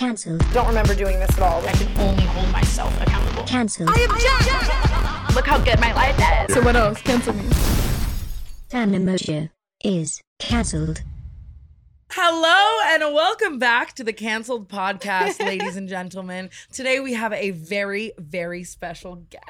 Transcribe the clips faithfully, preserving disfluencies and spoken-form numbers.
Cancelled. Don't remember doing this at all. I can only hold myself accountable. Cancelled. I object! Look how good my life is. So what else? Cancel me. Tandem Motion is cancelled. Hello and welcome back to the Cancelled Podcast, ladies and gentlemen. Today we have a very, very special guest.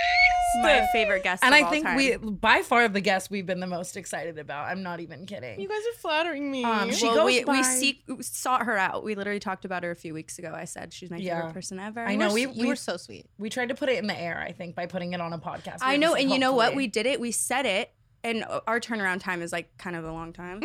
My favorite guest And of I all think time. we, by far, the guest we've been the most excited about. I'm not even kidding. You guys are flattering me. Um, she well, goes we, by... we seek, sought her out. We literally talked about her a few weeks ago. I said she's my Yeah. favorite person ever. I know. We, you we, were so sweet. we tried to put it in the air, I think, by putting it on a podcast. I We know, just, and you know what? hopefully- We did it. We said it, and our turnaround time is like kind of a long time.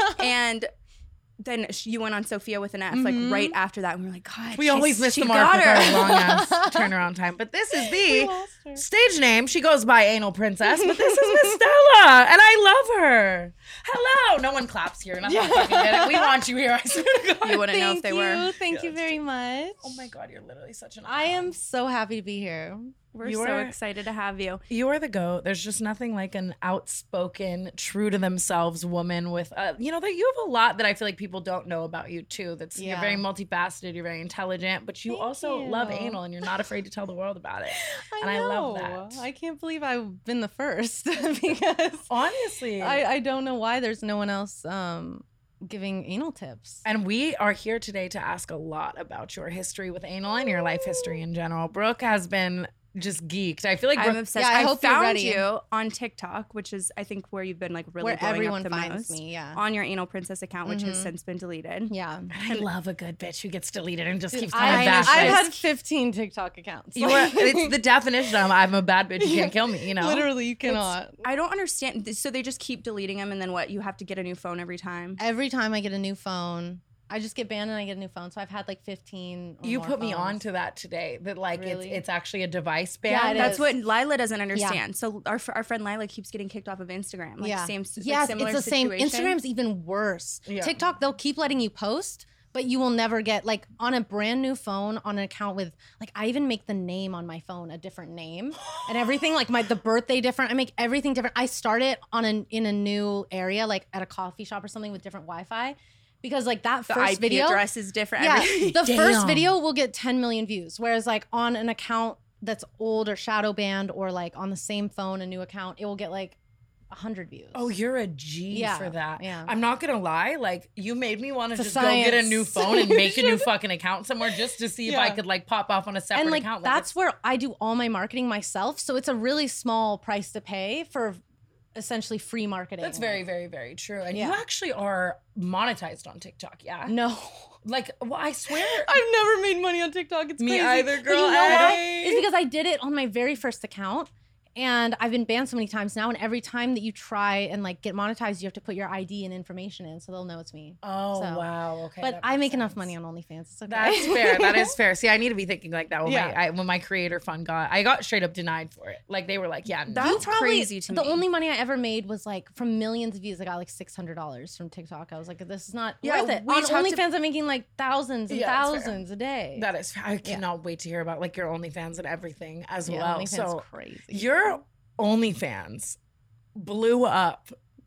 And then sh- you went on Sophia with an F, like Mhm. right after that. And we're like, God, We she's- always miss she the mark got with her. our long ass turnaround time. But this is We the lost her. stage name. She goes by Anal Princess, but this is Miss Stella, and I love her. Hello. No one claps here. Not that I fucking get it. We want you here. I swear to God. You wouldn't know if Thank they you. were. Thank you Yeah, very much. Oh my God, you're literally such an. I am icon. so happy to be here. We're You so are- excited to have you. You are the goat. There's just nothing like an outspoken, true to themselves woman with, uh, you know, that you have a lot that I feel like people don't know about you too. That's you're Yeah. very multifaceted. You're very intelligent, but you Thank also love you. anal, and you're not afraid to tell the world about it. I And I love know. that. I can't believe I've been the first because Honestly, I, I don't know why there's no one else um, giving anal tips. And we are here today to ask a lot about your history with anal and your life history in general. Brooke has been just geeked. I feel like I'm Brooke, obsessed. Yeah, I I, hope you're found ready. you on TikTok, which is I think where you've been like really Where blowing everyone up the finds most, me, yeah. on your Anal Princess account, which has Mhm. since been deleted. Yeah. and I love a good bitch who gets deleted and just keeps I, coming back. I've Like, had fifteen TikTok accounts. you are, it's the definition of I'm a bad bitch. You can't kill me. You know, Literally, you cannot. I don't understand. So they just keep deleting them, and then what? You have to get a new phone every time. Every time I get a new phone, I just get banned and I get a new phone. So I've had like fifteen. Or you more put me phones. on to that today. That like Really? it's it's actually a device ban. Yeah, it That's is. what Lila doesn't understand. So our our friend Lila keeps getting kicked off of Instagram. Like yeah. same. Like yes, similar it's the same. situation. Instagram's even worse. Yeah. TikTok, they'll keep letting you post, but you will never get like on a brand new phone on an account with like I even make the name on my phone a different name and everything like my the birthday different. I make everything different. I start it on an in a new area like at a coffee shop or something with different Wi-Fi because like that The first I P video address is different. yeah, everything. the first Damn. video will get ten million views, whereas like on an account that's old or shadow banned or like on the same phone, a new account, it will get like a hundred views. Oh, you're a G Yeah, for that. yeah. I'm not gonna lie. Like you made me want to It's just a go get a science. new phone and make a new fucking account somewhere just to see if I Yeah. could like pop off on a separate and like account. that's where I do all my marketing myself. So it's a really small price to pay for essentially free marketing. That's very, very, very true. And you Yeah. actually are monetized on TikTok, yeah? no. Like, well, I swear. I've never made money on TikTok. It's Me crazy. either, But girl. you know why? Hey. It's because I did it on my very first account. And I've been banned so many times now, and every time that you try and like get monetized, you have to put your I D and information in, so they'll know it's me. Oh, So- wow. Okay. but that I makes make enough sense. money on OnlyFans. It's okay. That's fair. That is fair. See, I need to be thinking like that when Yeah. my I, when my creator fund got, I got straight up denied for it. Like they were like, yeah, no. That's You probably- crazy to the me. only money I ever made was like from millions of views. I got like six hundred dollars from TikTok. I was like, this is not Yeah, worth it. we On talked to- OnlyFans, I'm making like thousands and Yeah, that's fair. thousands a day. That is. I cannot wait to hear about like your OnlyFans and everything as yeah, well. OnlyFans So crazy. your OnlyFans blew up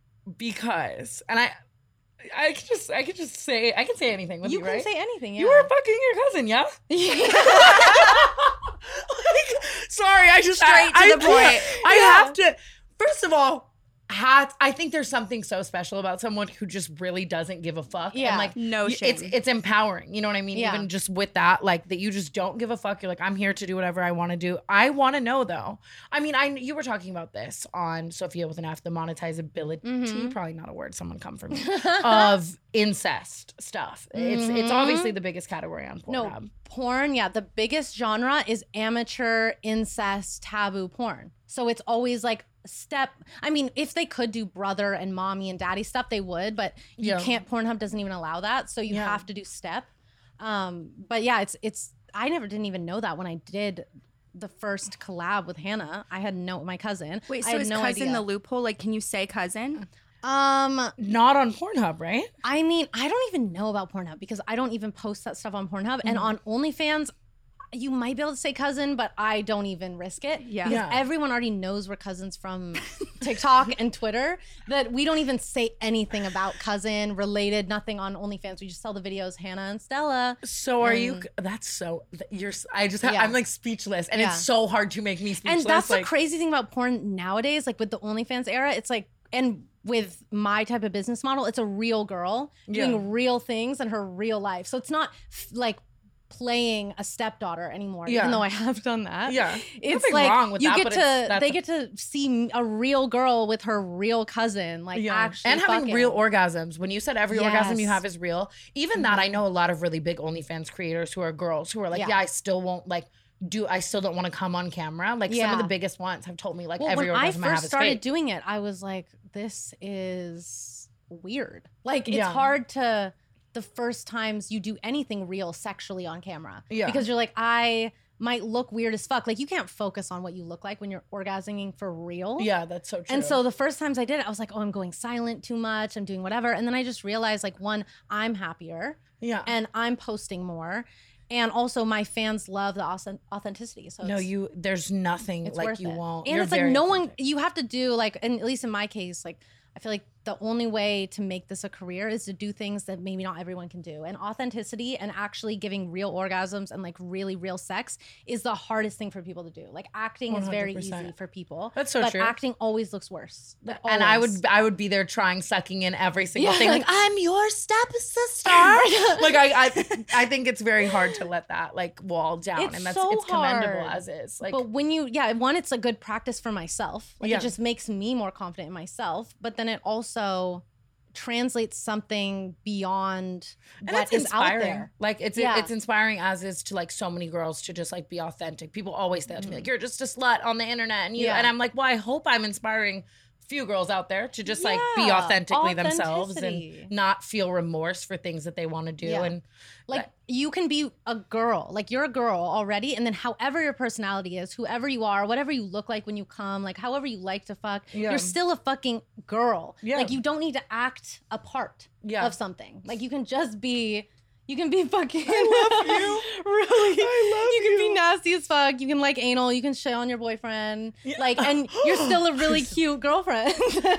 because, and I, I could just, I could just say, I can say anything with you, you can right? say anything. Yeah. You were fucking your cousin, yeah? Like, sorry, I just Straight I, to I the point. can't- I Yeah. have to. First of all, hat. I think there's something so special about someone who just really doesn't give a fuck. Yeah. and like No y- shame. It's it's empowering. You know what I mean? Yeah. Even just with that, like that you just don't give a fuck. You're like, I'm here to do whatever I want to do. I want to know though. I mean, I you were talking about this on Sophia with an F, the monetizability. Mhm. Probably not a word. Someone come for me. Of incest stuff. It's it's Mhm. obviously the biggest category on Pornhub. No, porn, yeah. The biggest genre is amateur incest taboo porn. So it's always like step. I mean, if they could do brother and mommy and daddy stuff, they would, but you Yeah. can't. Pornhub doesn't even allow that. So you Yeah. have to do step. Um, but yeah, it's it's. I never didn't even know that when I did the first collab with Hannah. I had no my cousin. Wait, I so had is no cousin idea. the loophole? Like, can you say cousin? Um, Not on Pornhub, right? I mean, I don't even know about Pornhub because I don't even post that stuff on Pornhub. And on OnlyFans, you might be able to say cousin, but I don't even risk it. Yeah. Because Yeah. everyone already knows we're cousins from TikTok and Twitter, that we don't even say anything about cousin, related, nothing on OnlyFans. We just tell the videos, Hannah and Stella. So are you? And- That's so. You're. I just. Yeah. I'm like speechless, and Yeah. it's so hard to make me speechless. And that's like, the crazy thing about porn nowadays, like with the OnlyFans era, it's like, and with my type of business model, it's a real girl doing Yeah. real things in her real life. So it's not f- like playing a stepdaughter anymore, Yeah. even though I have done that. Yeah. It's Nothing like wrong with you that, get but to, it's- that's they a- get to see a real girl with her real cousin, like Yeah. actually and having fucking. real orgasms. When you said every orgasm you Yes. have is real, even that, I know a lot of really big OnlyFans creators who are girls who are like, yeah, Yeah. I still won't like do. I still don't want to come on camera. Like some of Yeah. the biggest ones have told me like Well, every when I orgasm I, have first is started fake. doing it, I was like, this is weird. Like it's Yeah. hard to the first times you do anything real sexually on camera. Yeah. Because you're like, I might look weird as fuck. Like you can't focus on what you look like when you're orgasming for real. Yeah, that's so true. And so the first times I did it, I was like, oh, I'm going silent too much. I'm doing whatever. And then I just realized like, one, I'm happier yeah. and I'm posting more. And also my fans love the auth- authenticity. So No, it's, you. There's nothing it's like worth you it. won't. And You're it's like very no one, authentic. you have to do like, and at least in my case, like I feel like the only way to make this a career is to do things that maybe not everyone can do. And authenticity and actually giving real orgasms and like really real sex is the hardest thing for people to do. Like acting is very one hundred percent. easy for people. That's so but true. acting always looks worse. Like, And I always. would, I would be there trying, sucking in every single Yeah. thing. Like I'm your stepsister. like I, I, I think it's very hard to let that like wall down, It's and that's so it's commendable hard. as is. Like, But when you, yeah, one, it's a good practice for myself. Like Yeah. it just makes me more confident in myself. But then it also translates something beyond and what it's is out inspiring. there. Like it's Yeah. it's inspiring as is to like so many girls to just like be authentic. People always say that to me, Mhm. like you're just a slut on the internet, and you Yeah. and I'm like, well, I hope I'm inspiring a few girls out there to just like be Yeah. authentically themselves and Authenticity. not feel remorse for things that they want to do. Yeah. And Like you can be a girl, like you're a girl already, and then however your personality is, whoever you are, whatever you look like when you come, like however you like to fuck, Yeah. you're still a fucking girl. Yeah. Like you don't need to act a part Yeah. of something. Like you can just be. You can be fucking. I love you. Really. I love you can be you. nasty as fuck. You can like anal. You can shit on your boyfriend. Yeah. Like, and you're still a really cute girlfriend.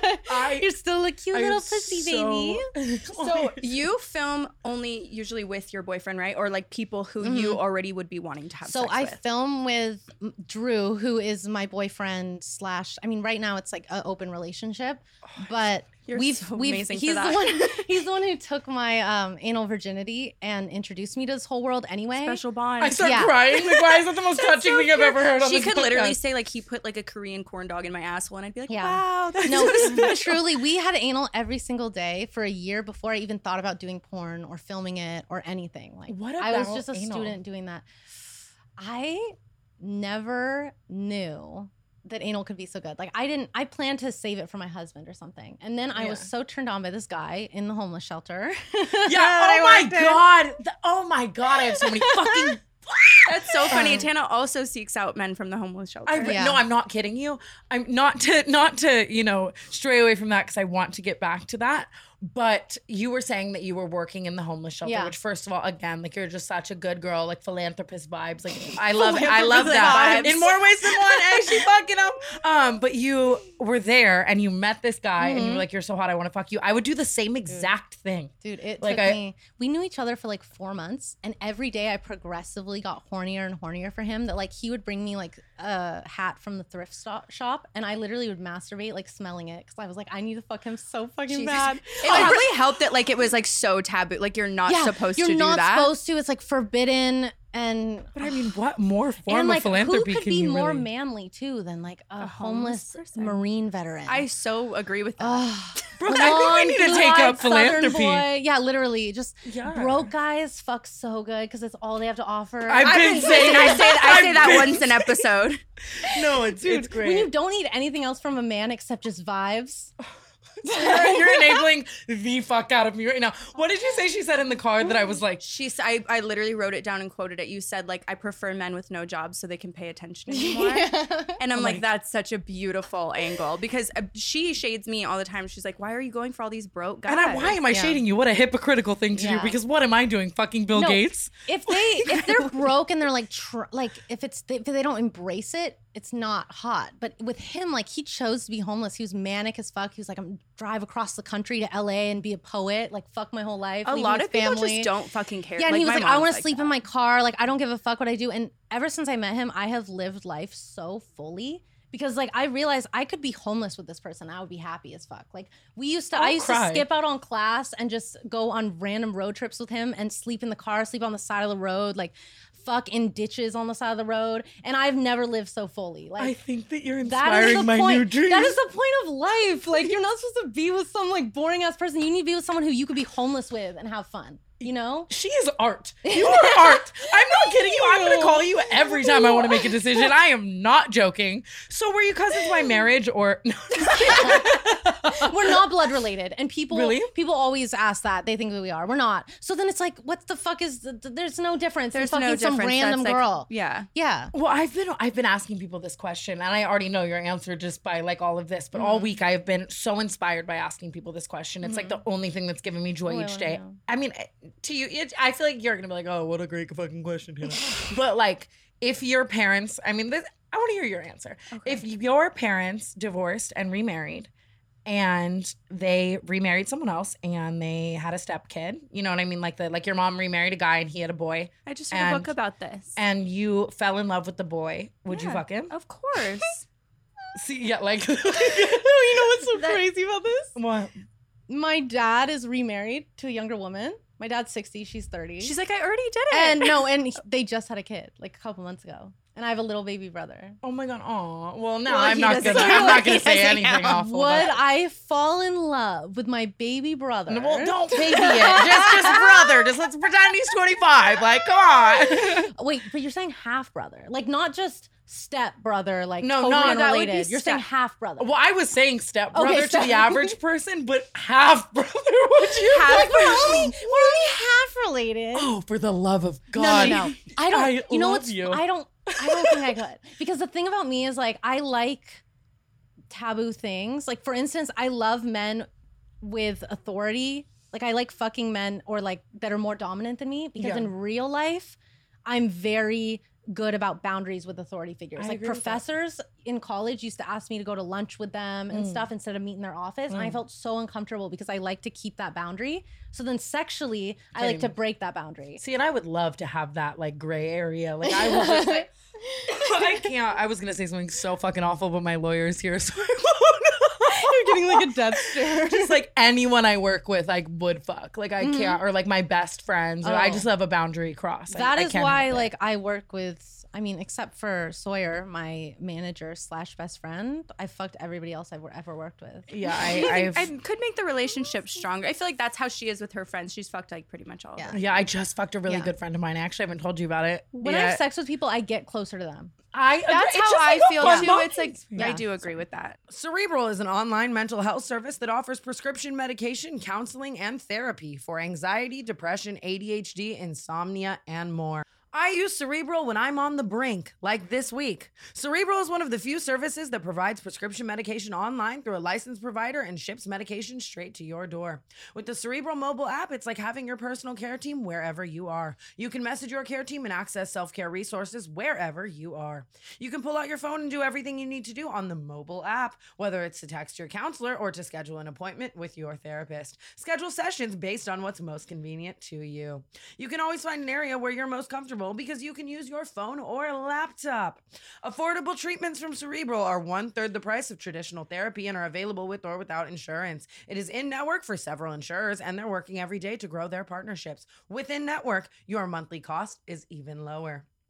I- you're still a cute I am little pussy so- baby. So you film only usually with your boyfriend, right? Or like people who you already would be wanting to have So sex I with? film with Drew, who is my boyfriend slash. I mean, right now it's like an open relationship, but You're we've so we've amazing for he's that. the one he's the one who took my um, anal virginity and introduced me to this whole world anyway. Special bond. I start Yeah. crying. Like, why is that the most touching so thing I've ever heard on She this could literally podcast? say like he put like a Korean corn dog in my asshole, and I'd be like, Yeah. wow, that's No, so special. truly, we had anal every single day for a year before I even thought about doing porn or filming it or anything. Like, What I was about just a anal? student doing that. I never knew that anal could be so good. Like, I didn't. I planned to save it for my husband or something, and then I was Yeah. so turned on by this guy in the homeless shelter. Yeah. that I Oh my worked in. god. The- oh my god. I have so many fucking. That's so funny. Um, Tana also seeks out men from the homeless shelter. I re- Yeah. No, I'm not kidding you. I'm not to not to you know stray away from that because I want to get back to that. But you were saying that you were working in the homeless shelter, Yeah. which first of all, again, like you're just such a good girl, like philanthropist vibes. Like I love, I love Philanthropist that vibes. in more ways than one. Hey, she fucking up. Um, but you were there and you met this guy and you Mhm. were like, "You're so hot, I want to fuck you." I would do the same exact thing. Dude, it Like, took I- me. We knew each other for like four months, and every day I progressively got hornier and hornier for him. That like he would bring me like a hat from the thrift sto- shop, and I literally would masturbate like smelling it because I was like, I need to fuck him so fucking Jesus. bad. It probably helped that like it was like so taboo. Like you're not supposed you're to do not that. supposed to. It's like forbidden, and But I mean, what more form and like of philanthropy who could can be you more really? manly too than like a, A homeless, homeless person. Marine veteran? I so agree with that. Ugh. Brooke, I think we need to Blonde, take blue-eyed up philanthropy. Southern boy. Yeah, literally, just Yeah. broke guys fuck so good because it's all they have to offer. I've I've been been saying- saying I say I say I've that been once an episode. No, it's Dude, it's great. when you don't need anything else from a man except just vibes, You're, you're enabling the fuck out of me right now. What did you say she said in the card that I was like, She s- I, I literally wrote it down and quoted it. You said, like, I prefer men with no jobs so they can pay attention anymore. And I'm Oh like, my- that's such a beautiful angle because uh, she shades me all the time. She's like, why are you going for all these broke guys? and I, why am I Yeah. shading you? What a hypocritical thing to do. Yeah. Because what am I doing? Fucking Bill No. Gates? If they if they're broke and they're like tr- like if it's if they don't embrace it, it's not hot. But with him, like he chose to be homeless. He was manic as fuck. He was like, I'm drive across the country to L A and be a poet. Like fuck my whole life. A leaving lot his of people family. just don't fucking care. Yeah, and he was my like, I mom's want to sleep that. in my car. Like I don't give a fuck what I do. And ever since I met him, I have lived life so fully. Because like I realized I could be homeless with this person. I would be happy as fuck. Like we used to, I'll I used cry. to skip out on class and just go on random road trips with him and sleep in the car, sleep on the side of the road, like fuck in ditches on the side of the road. And I've never lived so fully. Like I think that you're that is inspiring the my point. new dreams. That is the point of life. Like you're not supposed to be with some like boring ass person. You need to be with someone who you could be homeless with and have fun. You know? She is art. You are art. I'm not kidding you. I'm going to call you every time I want to make a decision. I am not joking. So were you cousins by marriage or no? We're not blood related, and people Really? people always ask that. They think that we are. We're not. So then it's like, what the fuck is? The, there's no difference. There's in fucking no some difference. random That's like- girl. yeah. Yeah. Well, I've been I've been asking people this question, and I already know your answer just by like all of this. But all week I have been so inspired by asking people this question. It's like the only thing that's given me joy Oh, I each wanna day. know. I mean, to you, it, I feel like you're gonna be like, oh, what a great fucking question, Hannah. But like, if your parents, I mean, this, I want to hear your answer. If your parents divorced and remarried, and they remarried someone else, and they had a step kid, you know what I mean? Like the like your mom remarried a guy and he had a boy, I just read a And- book about this. and you fell in love with the boy, would you Yeah. fuck him? Of course. See, yeah, like you know what's so That- crazy about this? what? My dad is remarried to a younger woman. My dad's sixty. She's thirty. She's like, I already did it. and no, and he- they just had a kid like a couple months ago, and I have a little baby brother. Oh my god! Oh, well, no, Well, I'm he not doesn't gonna. count. I'm not gonna He say doesn't anything count. awful. Would about- I fall in love with my baby brother? No, well, don't baby it. Just, just brother. Just let's pretend he's twenty-five. Like, come on. Wait, but you're saying half brother, like not just step brother, like No, totally not- that would be unrelated. You're saying step- half brother. Well, I was saying step brother Okay, to step- the average person, but half brother. Would you? Half Like, we're only we're only half related. Oh, for the love of God! No, no, no. I don't. I you know love what's? you. I don't. I don't think I could because the thing about me is like I like taboo things. Like for instance, I love men with authority. Like I like fucking men or like that are more dominant than me because Yeah. in real life, I'm very good about boundaries with authority figures. I like agree with that. professors in college used to ask me to go to lunch with them and Mm. stuff instead of meet in their office. And I Mm. felt so uncomfortable because I like to keep that boundary. So then sexually, I Can't like to even- break that boundary. See, and I would love to have that like gray area. Like I will just like, I can't. I was gonna say something so fucking awful, but my lawyer's here, so I won't. You're getting like a death stare. Just like anyone I work with, like would fuck. Like I Mhm. can't, or like my best friends. Or I Oh. just have a boundary cross. I- That I is can't why, help it. like, I work with. I mean, except for Sawyer, my manager slash best friend, I fucked everybody else I've ever worked with. yeah, I, I, think I've, I could make the relationship stronger. I feel like that's how she is with her friends. She's fucked like pretty much all Yeah. of them. yeah, I just fucked a really Yeah. good friend of mine. I actually haven't told you about it. When I yet. have sex with people, I get closer to them. I agree. That's It's how just I like a feel fun too. bonding It's like I Yeah. do agree with that. Cerebral is an online mental health service that offers prescription medication, counseling, and therapy for anxiety, depression, A D H D, insomnia, and more. I use Cerebral when I'm on the brink, like this week. Cerebral is one of the few services that provides prescription medication online through a licensed provider and ships medication straight to your door. With the Cerebral mobile app, it's like having your personal care team wherever you are. You can message your care team and access self-care resources wherever you are. You can pull out your phone and do everything you need to do on the mobile app, whether it's to text your counselor or to schedule an appointment with your therapist. Schedule sessions based on what's most convenient to you. You can always find an area where you're most comfortable because you can use your phone or laptop. Affordable treatments from Cerebral are one third the price of traditional therapy and are available with or without insurance. It is in network for several insurers, and they're working every day to grow their partnerships. Within network, your monthly cost is even lower.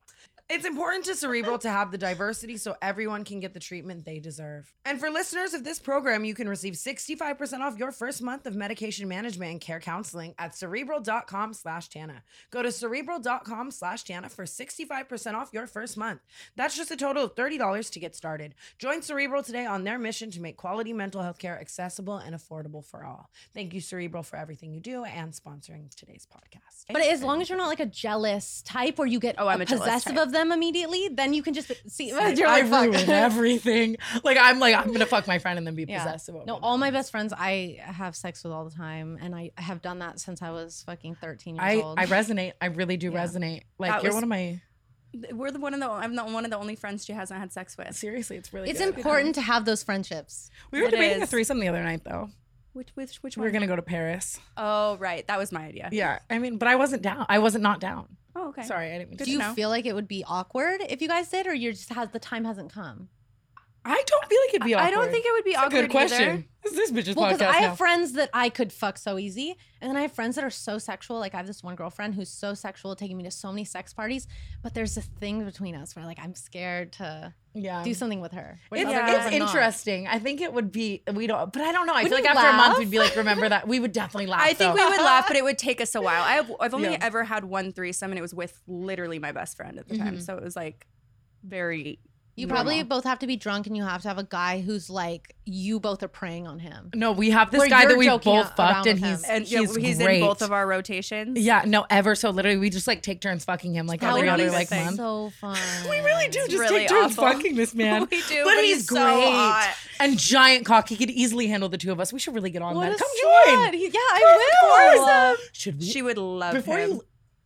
It's important to Cerebral to have the diversity so everyone can get the treatment they deserve. And for listeners of this program, you can receive sixty-five percent off your first month of medication management and care counseling at cerebral.com slash Tana. Go to cerebral.com slash Tana for sixty-five percent off your first month. That's just a total of thirty dollars to get started. Join Cerebral today on their mission to make quality mental health care accessible and affordable for all. Thank you, Cerebral, for everything you do and sponsoring today's podcast. But as long as you're not like a jealous type where you get Oh, I'm a jealous possessive type. of them immediately, then you can just see. You're I like, fuck. ruin everything. Like, I'm like, I'm going to fuck my friend and then be Yeah. possessive over No, them. all my best friends I have sex with all the time, and I have done that since I was fucking thirteen years I, old. I resonate. I really do Yeah. resonate. Like, That you're was- one of my, We're the one of the I'm the one of the only friends she hasn't had sex with. seriously, it's really it's good. important to have those friendships. We were It debating a is. threesome the other night, though. Which which which We one? were going to go to Paris. Oh right, that was my idea. Yeah. I mean, but I wasn't down. I wasn't not down. Oh okay. Sorry, I didn't mean Good to. Do you know. feel like it would be awkward if you guys did, or you're just has the time hasn't come? I don't feel like it'd be awkward. I don't think it would be It's a awkward good question. either. This is this bitch's Well, because podcast I have now. friends that I could fuck so easy, and then I have friends that are so sexual. Like I have this one girlfriend who's so sexual, taking me to so many sex parties. But there's this thing between us where like I'm scared to yeah. do something with her. Whereas It's, other Yeah. girls it's I'm not. interesting. I think it would be, we don't, but I don't know. I Wouldn't feel like you after a month, laugh? we'd be like, remember that? We would definitely laugh. I think though. we would laugh, but it would take us a while. I have I've only Yeah. ever had one threesome, and it was with literally my best friend at the time. Mhm. So it was like very. You normal. probably both have to be drunk, and you have to have a guy who's like you both are preying on him. No, we have this Where guy you're that we joking both around fucked, and with he's him. and yeah, he's, he's great. in both of our rotations. Yeah, no, ever so literally, we just like take turns fucking him like That every would other be like amazing. month. so fun. We really do It's just really take turns awful. fucking this man. We do, but, but he's, he's so great hot. and giant cock. He could easily handle the two of us. We should really get on What that. a Come slut. join. He- yeah, I will. Should we? She would love Before him. you.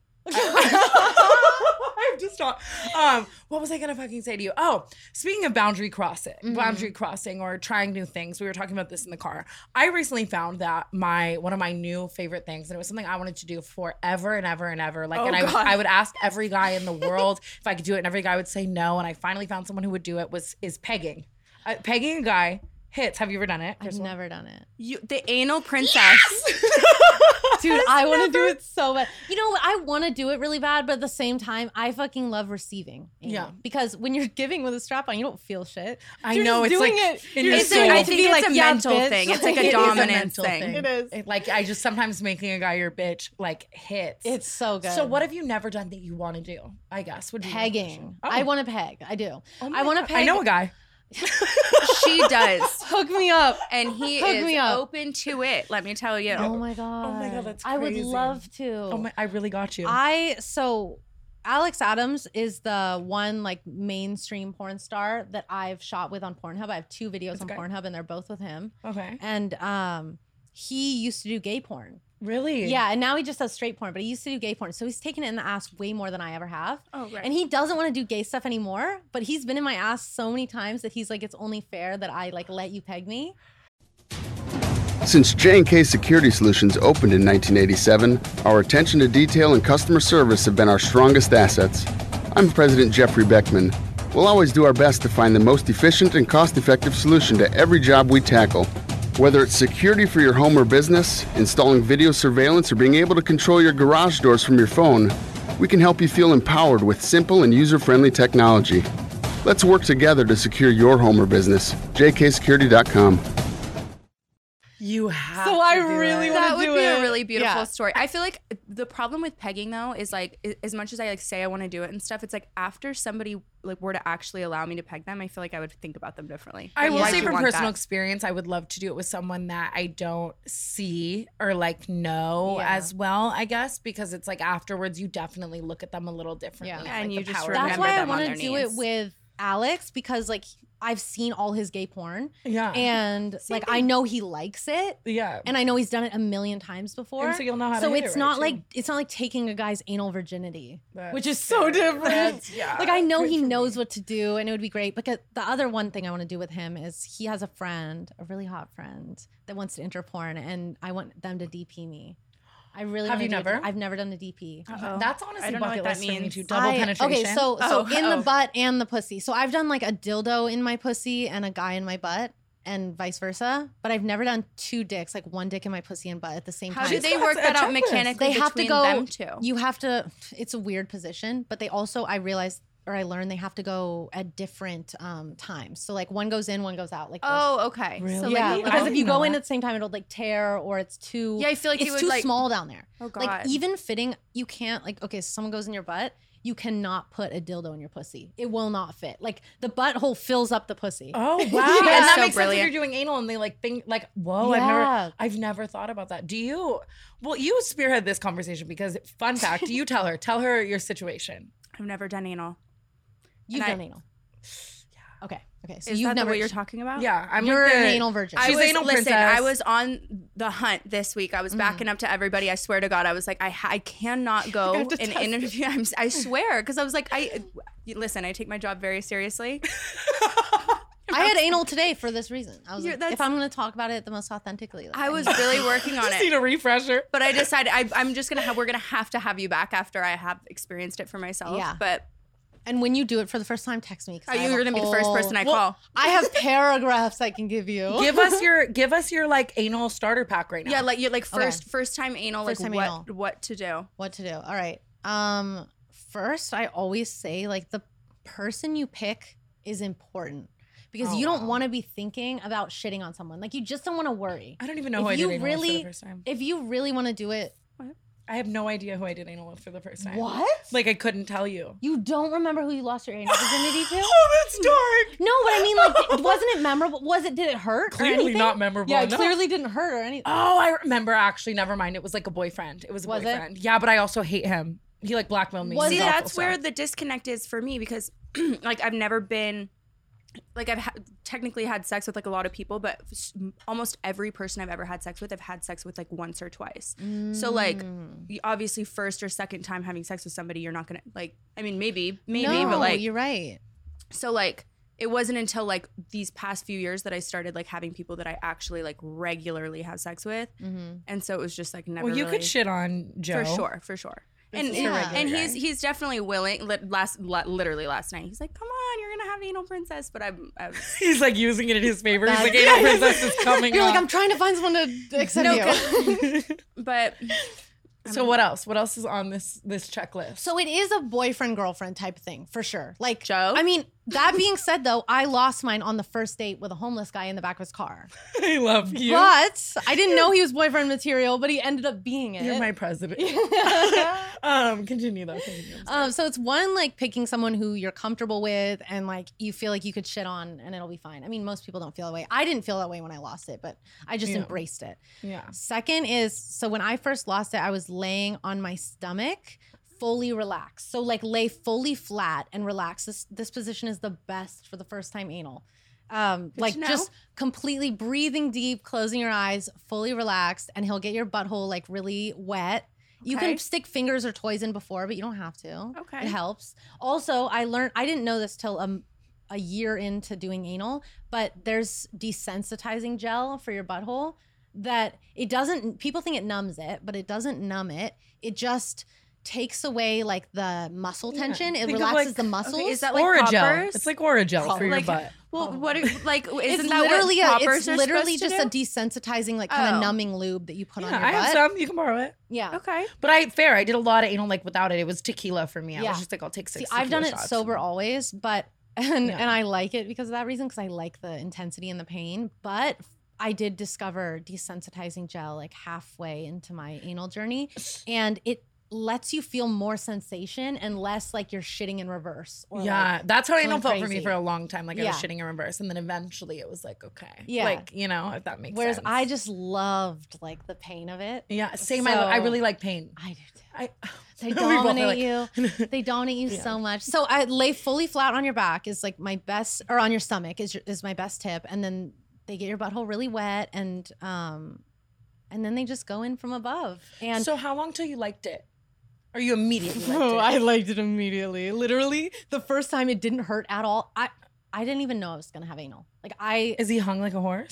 I have to stop. Um, what was I gonna fucking say to you? Oh, speaking of boundary crossing, Mhm. boundary crossing or trying new things, we were talking about this in the car. I recently found that my one of my new favorite things, and it was something I wanted to do forever and ever and ever. Like, Oh, and I, God. I would ask every guy in the world if I could do it, and every guy would say no. And I finally found someone who would do it. Was is pegging, uh, pegging a guy hits. Have you ever done it? I've Crystal? never done it. You, the anal princess. Dude, I want to do it so bad. You know what? I want to do it really bad, but at the same time, I fucking love receiving. anal. Yeah. Because when you're giving with a strap on, you don't feel shit. I You're know just it's doing like it. in You're your just soul. doing it I to think be it's like, a yeah, mental bitch. thing. It's like It a is dominance mental thing. It is. It- like I just sometimes making a guy your bitch like hits. It's so good. So what have you never done that you want to do? I guess would be my Pegging. question. Oh. I want to peg. I do. Oh my I want to God. peg. I know a guy. She does. Hook me up. And he Hook is me up. open to it, let me tell you. Oh my god. Oh my God, that's I would crazy. love to. Oh my! I really got you. I so Alex Adams is the one like mainstream porn star that I've shot with on Pornhub. I have two videos That's on okay. Pornhub, and they're both with him. okay. And um, he used to do gay porn. Really? Yeah, and now he just does straight porn, but he used to do gay porn. So he's taken it in the ass way more than I ever have. Oh, right. And he doesn't want to do gay stuff anymore, but he's been in my ass so many times that he's like, it's only fair that I like let you peg me. Since J and K Security Solutions opened in nineteen eighty-seven, our attention to detail and customer service have been our strongest assets. I'm President Jeffrey Beckman. We'll always do our best to find the most efficient and cost-effective solution to every job we tackle. Whether it's security for your home or business, installing video surveillance, or being able to control your garage doors from your phone, we can help you feel empowered with simple and user-friendly technology. Let's work together to secure your home or business. J K security dot com. You have. So I to do really it. wanna That would do be it. a really beautiful Yeah. story. I feel like the problem with pegging though is like i- as much as I like say I want to do it and stuff, it's like after somebody like were to actually allow me to peg them, I feel like I would think about them differently. I will Why say do you from want personal that? experience, I would love to do it with someone that I don't see or like know Yeah. as well, I guess, because it's like afterwards you definitely look at them a little differently. Yeah. like, And the you just power remember That's dynamic. why I them on want their to do it knees. with Alex because like I've seen all his gay porn Yeah. and like I know he likes it. yeah. And I know he's done it a million times before. And so you'll know how to So hit it's it right, not too. like it's not like taking a guy's anal virginity, That's which is so fair. different. That's- yeah. Like I know Good he for knows me. what to do, and it would be great. Because the other one thing I want to do with him is he has a friend, a really hot friend that wants to enter porn, and I want them to D P me. I really Have wanna you do it. never? I've never done the D P. Uh-oh. That's I honestly don't know bucket what that list for me means. too. Double I- penetration. Okay, so so Oh, in oh. the butt and the pussy. So I've done like a dildo in my pussy and a guy in my butt, and vice versa. But I've never done two dicks, like one dick in my pussy and butt at the same How time. do they That's work a that out checklist. mechanically They have to between go. them two? You have to. It's a weird position, but they also. I realized or I learned they have to go at different um, times. So like one goes in, one goes out. Like this. Oh, okay. Really? So yeah, like, because I if you didn't go know in that. at the same time, it'll like tear or it's too. Yeah, I feel like it's you would, too like- small down there. Oh, Like God. even fitting, you can't like okay, so someone goes in your butt. You cannot put a dildo in your pussy. It will not fit. Like the butthole fills up the pussy. Oh wow, Yeah, and that so makes sense brilliant. if you're doing anal and they like think like, whoa, I've Yeah. never, I've never thought about that. Do you? Well, you spearhead this conversation because fun fact, you tell her, tell her your situation. I've never done anal. You've and I- done anal. Okay. Okay. So Is you've that never. the what you're talking about? Yeah, I'm You're like the, an anal virgin. I She's was, anal listen, princess. I was on the hunt this week. I was backing up to everybody. I swear to God, I was like, I, ha- I cannot go have to and test interview. I'm, I swear, because I was like, I listen. I take my job very seriously. I had anal today for this reason. I was You're- like, that's- if I'm going to talk about it the most authentically, like, I was really working on Just need it, a refresher. but I decided I, I'm just gonna have. We're gonna have to have you back after I have experienced it for myself. Yeah. But And when you do it for the first time, text me. 'cause are I you have a gonna be the first whole- person I Well, call? I have paragraphs I can give you. Give us your, give us your like anal starter pack right now. Yeah, like you're like Okay. first first time anal. First like time what anal. what to do? What to do? All right. Um, first, I always say like the person you pick is important because Oh, you don't wow. want to be thinking about shitting on someone. Like you just don't want to worry. I don't even know If who I you did anal with for really- the first time. If you really want to do it, I have no idea who I did anal with for the first time. what? Like I couldn't tell you. You don't remember who you lost your anal virginity to? Oh, that's dark. No, but I mean, like, wasn't it memorable? Was it? Did it hurt? or Clearly anything? not memorable Yeah, it enough. clearly didn't hurt or anything. Oh, I remember actually. Never mind. It was like a boyfriend. It was a Was it? boyfriend. Yeah, but I also hate him. He like blackmailed me. Was He See, it- was awful that's where stuff. the disconnect is for me because, like, I've never been, like, I've ha- technically had sex with like a lot of people, but s- almost every person I've ever had sex with, I've had sex with like once or twice. So like, Mm. y- obviously, first or second time having sex with somebody, you're not gonna like. I mean, maybe, maybe, no, but like, you're right. so like. It wasn't until like these past few years that I started like having people that I actually like regularly have sex with, Mm-hmm. and so it was just like never. Well, you really, could shit on Joe for sure, for sure. And is a regular and guy. he's he's definitely willing. li- Last li- literally last night, he's like, "Come on, you're gonna have anal princess," but I'm, I'm He's like using it in his favor. He's like, That's- anal princess is coming. You're like, up. I'm trying to find someone to accept No, you. but So what else? What else is on this this checklist? So it is a boyfriend girlfriend type thing for sure. Like Joe? I mean, that being said, though, I lost mine on the first date with a homeless guy in the back of his car. I love you. But I didn't know he was boyfriend material, but he ended up being it. You're my president. um, continue though. Continue. I'm sorry. Um, so it's one like picking someone who you're comfortable with and like you feel like you could shit on and it'll be fine. I mean, most people don't feel that way. I didn't feel that way when I lost it, but I just Yeah. embraced it. yeah. Second is so when I first lost it, I was laying on my stomach, fully relaxed. So like lay fully flat and relax. This this position is the best for the first time anal. Um, like to know. just completely breathing deep, closing your eyes, fully relaxed, and he'll get your butthole like really wet. You Okay. can stick fingers or toys in before, but you don't have to. Okay. It helps. Also, I learned I didn't know this till um, a year into doing anal, but there's desensitizing gel for your butthole that it doesn't people think it numbs it, but it doesn't numb it. It just takes away like the muscle Yeah. tension. It Think of, relaxes like- the muscles. okay, is that like Oragel. poppers? It's like Oragel for your Like, butt. well, what are, like isn't it's that literally what a, poppers it's are literally supposed just to a desensitizing like kind Oh. of numbing lube that you put on Yeah, your I butt. have some. You can borrow it. Yeah. do? Okay. But I fair. I did a lot of anal like without it. It was tequila for me. I Yeah. was just like, I'll take See, six. I've done tequila it shots. sober always, but and Yeah. and I like it because of that reason because I like the intensity and the pain. But I did discover desensitizing gel like halfway into my anal journey, and it lets you feel more sensation and less like you're shitting in reverse. Or Yeah, like, that's how going anal felt for me crazy. for a long time. Like I was Yeah. shitting in reverse, and then eventually it was like, okay, Yeah. like you know, if that makes whereas sense. I just loved like the pain of it. yeah, same. I, I So- really like pain. I do too. I They We both are dominate like- you. They dominate you Yeah. so much. So I lay fully flat on your back is like my best, or on your stomach is your, is my best tip. And then they get your butthole really wet, and um, and then they just go in from above. And so how long till you liked it? Or you immediately liked oh, it? I liked it immediately. Literally, the first time it didn't hurt at all. I I didn't even know I was gonna have anal. Like I Is he hung like a horse?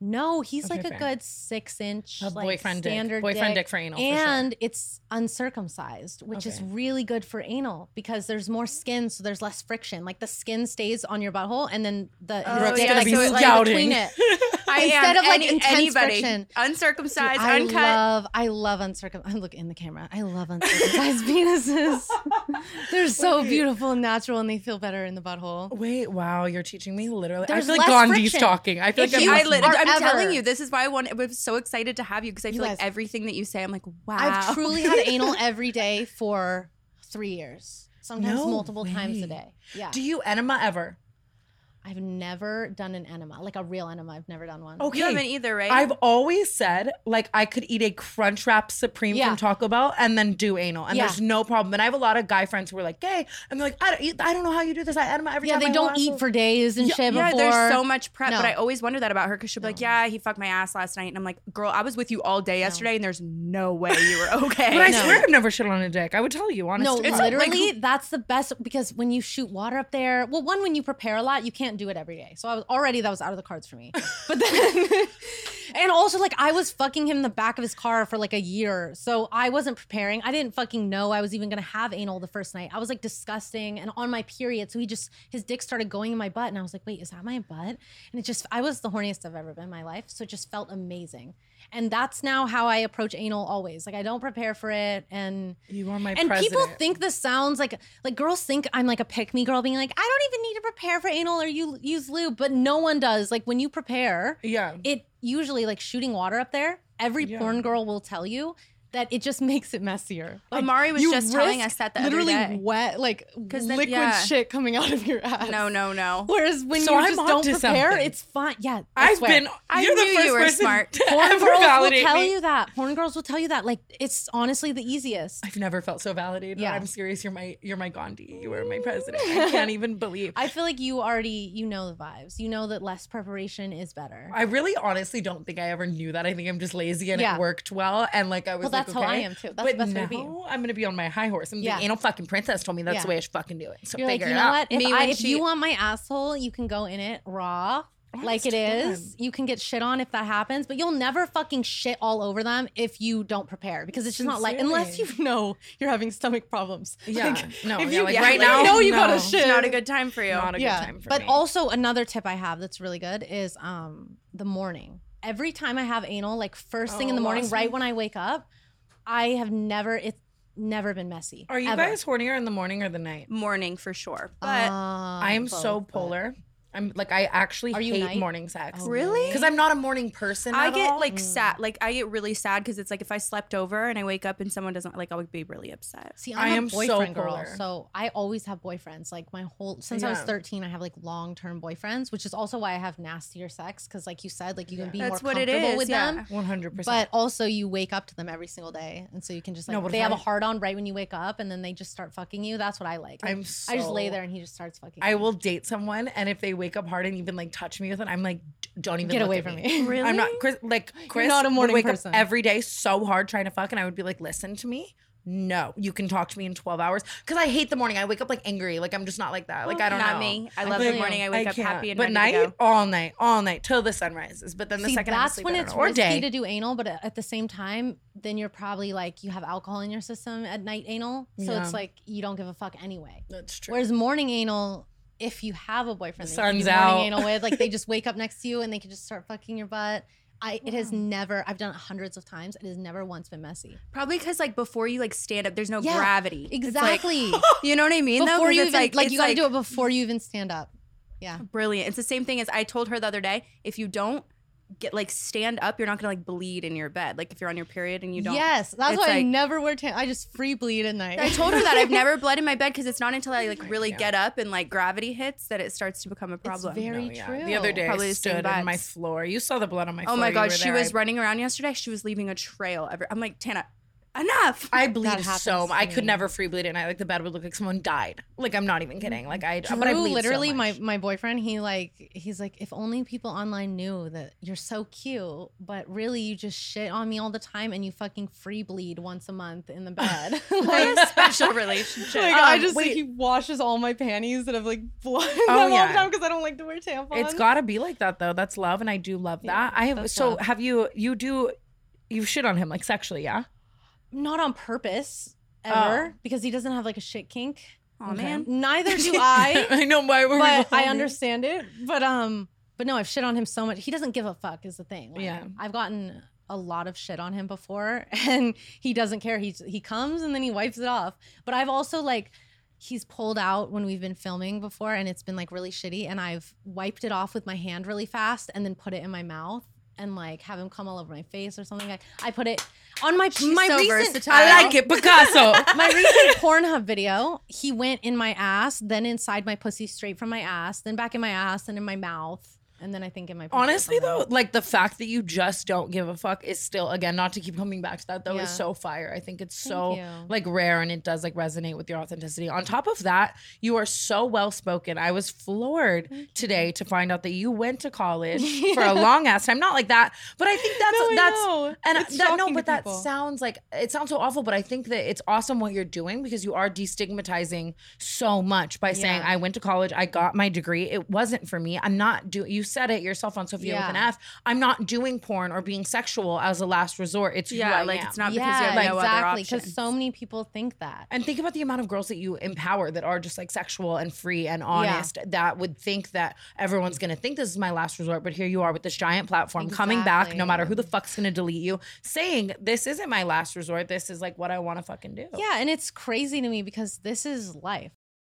No, he's Okay, like a fair. good six inch, A like boyfriend dick. standard Boyfriend dick for anal, for sure. and it's uncircumcised, which is Okay. really good for anal because there's more skin, so there's less friction. Like the skin stays on your butthole, and then the Oh, his dick, yeah, like, so it, moves like, between scouting. it. I Instead am of, like, any, intense anybody friction. uncircumcised, I uncut. love, I love uncircumcised. I look in the camera. I love uncircumcised penises. They're so Wait. beautiful and natural, and they feel better in the butthole. Wait, wow, you're teaching me literally. There's I feel like less Gandhi's friction. talking. I feel If like I'm you- I listening. lit- I'm Forever. telling you, this is why I want. I was so excited to have you because I You feel like guys- everything that you say, I'm like, wow. I've truly had anal every day for three years, sometimes No multiple times way. a day. Yeah. Do you enema ever? I've never done an enema, like a real enema. I've never done one. Okay. You haven't either, right? I've always said like I could eat a Crunch Wrap Supreme Yeah. from Taco Bell and then do anal, and Yeah. there's no problem. And I have a lot of guy friends who are like gay, and they're like, I don't, eat, I don't know how you do this. I enema every Yeah, time. they my whole don't eat asshole- for days and Yeah, shit yeah, before. there's so much prep, No. but I always wonder that about her because she'll be like, No. "Yeah, he fucked my ass last night," and I'm like, "Girl, I was with you all day yesterday, and there's no way you were okay." But I No. swear I've never shit on a dick. I would tell you honestly. No, It's like- literally, that's the best because when you shoot water up there, well, one, when you prepare a lot, you can't do it every day. So I was already, that was out of the cards for me. But then, and also, like, I was fucking him in the back of his car for like a year. So I wasn't preparing. I didn't fucking know I was even gonna have anal the first night. I was like disgusting and on my period. So he just, his dick started going in my butt. And I was like, wait, is that my butt? And it just, I was the horniest I've ever been in my life. So it just felt amazing. And that's now how I approach anal always. Like, I don't prepare for it. And You are my and president. people think this sounds like like girls think I'm like a pick me girl being like, I don't even need to prepare for anal or you use lube, but no one does. Like when you prepare, Yeah. it usually like shooting water up there, every Yeah. porn girl will tell you that it just makes it messier. Like, Amari was you just telling risk us that the other literally day. wet, like 'Cause then- liquid yeah. shit coming out of your ass. No, no, no. Whereas when So you I'm just don't onto prepare, something. it's fine. Yeah, I I've swear. been. I you're the knew first you were person smart. to Porn ever girls will validate tell me. you that. Porn girls will tell you that. Like it's honestly the easiest. I've never felt so validated. Yeah. I'm serious. You're my. You're my Gandhi. You are my president. I can't even believe. I feel like you already you know the vibes. You know that less preparation is better. I really honestly don't think I ever knew that. I think I'm just lazy and Yeah. it worked well. And like I was Well, like, that's how I okay. am, too. That's but the best way now to be. I'm gonna be on my high horse. And Yeah. the anal fucking princess told me that's Yeah. the way I should fucking do it. So You're like, figure you it know out. what? If, Me I, when if she- you want my asshole, you can go in it raw, like it is. You can get shit on if that happens, but you'll never fucking shit all over them if you don't prepare because it's just not like unless you Sincerely. know you're having stomach problems. Yeah. Like, no. if yeah, you- like yeah, right like, now, you know you no. gotta shit. It's not a good time for you. Not a yeah, good time for but me. also another tip I have that's really good is um the morning. Every time I have anal, like first thing in Oh, the morning, awesome. right when I wake up, I have never it's never been messy. Are you ever. guys hornier in the morning or the night? Morning for sure, but I am Um, so both, but- polar. I'm like I actually Are you hate night? morning sex. Oh, Really? Because I'm not a morning person. I at get all. like Mm. sad. Like I get really sad because it's like if I slept over and I wake up and someone doesn't like, I would be really upset. See, I I'm a am so boyfriend girl, polar. so I always have boyfriends. Like my whole since I was Yeah. thirteen, I have like long term boyfriends, which is also why I have nastier sex because, like you said, like you can be That's more what it comfortable is, with yeah. them. one hundred percent. But also, you wake up to them every single day, and so you can just like No, but they if have a I- hard on right when you wake up, and then they just start fucking you. That's what I like. Like, I'm I just lay so- there and he just starts fucking. I me. will date someone, and if they wake up hard and even like touch me with it, I'm like, "D- don't even Get look away at from me. me. Really? I'm not Chris. Like Chris, not a would morning wake person. up every day so hard trying to fuck, and I would be like, listen to me. No, you can talk to me in twelve hours because I hate the morning. I wake up like angry. Like I'm just not like that. Like I don't Not know. me. I I love feel the you. morning. I wake up can't. happy and but ready night, to go. all night, all night till the sun rises. But then the See, second I'm that's asleep, when I don't it's know. or risky day. to do anal, but at the same time, then you're probably like you have alcohol in your system at night anal, so Yeah. it's like you don't give a fuck anyway. That's true. Whereas morning anal, if you have a boyfriend The that you can sun's do morning out. anal with, like they just wake up next to you and they can just start fucking your butt. I it has Mm. never I've done it hundreds of times. It has never once been messy. Probably because like before you like stand up, there's no Yeah, gravity. It's, like- Exactly. you know what I mean? though? before 'Cause you it's even like, like, it's you gotta like do it before you even stand up. Yeah. brilliant. It's the same thing as I told her the other day. If you don't get like stand up, you're not gonna like bleed in your bed. Like if you're on your period and you don't. Yes, that's it's why I like- never wear tan. I just free bleed at night. I told her that I've never bled in my bed because it's not until I like really can't. get up and like gravity hits that it starts to become a problem. very No, yeah. true. The other day Probably I the same stood on my vibes. floor. You saw the blood on my Oh floor. my You god, were she there. was I- running around yesterday. She was leaving a trail. Every I'm like, Tana, enough. I bleed happens so. to I could me. never free bleed at night. Like the bed would look like someone died. Like I'm not even kidding. Like I, Drew, but I bleed literally, so my much. my boyfriend, he like he's like, if only people online knew that you're so cute, but really you just shit on me all the time and you fucking free bleed once a month in the bed. What a special relationship. Like, Um, I just wait. like he washes all my panties that have like blood Oh, them all yeah. the time because I don't like to wear tampons. It's got to be like that though. That's love, and I do love Yeah, that. I have. that's So love. have you? You do. You shit on him like sexually, yeah? not on purpose ever Oh. because he doesn't have like a shit kink. Oh Okay. man. Neither do I. I know why we're. but I understand it. But um, but no, I've shit on him so much. He doesn't give a fuck is the thing. Like, Yeah. I've gotten a lot of shit on him before, and he doesn't care. He he comes and then he wipes it off. But I've also like. He's pulled out when we've been filming before and it's been like really shitty, and I've wiped it off with my hand really fast and then put it in my mouth and like have him come all over my face or something. Like I put it on my my so recent versatile. I like it, Picasso. my recent Pornhub video, he went in my ass, then inside my pussy, straight from my ass, then back in my ass, and in my mouth, and then I think in my pussy or Honestly something. though, like the fact that you just don't give a fuck is still, again, not to keep coming back to that though, Yeah. is so fire. I think it's Thank so you. like rare, and it does like resonate with your authenticity. On top of that, you are so well spoken. I was floored today to find out that you went to college for a long ass time. Not like that, but I think that's No, I that's know. and It's that no, shocking but to that people. sounds like it sounds so awful. But I think that it's awesome what you're doing because you are destigmatizing so much by saying, Yeah. I went to college, I got my degree. It wasn't for me. I'm not doing. You said it yourself on Sophia with an Yeah. F. I'm not doing porn or being sexual as a last resort. It's who Yeah, I like am. it's not because yeah, you have no other exactly. options. Because so many people think that. And think about the amount of girls that you empower that are just like sexual and free and honest that would think that everyone's going to think this is my last resort. But here you are with this giant platform coming back, no matter who the fuck's going to delete you, saying this isn't my last resort. This is like what I want to fucking do. Yeah, and it's crazy to me because this is life.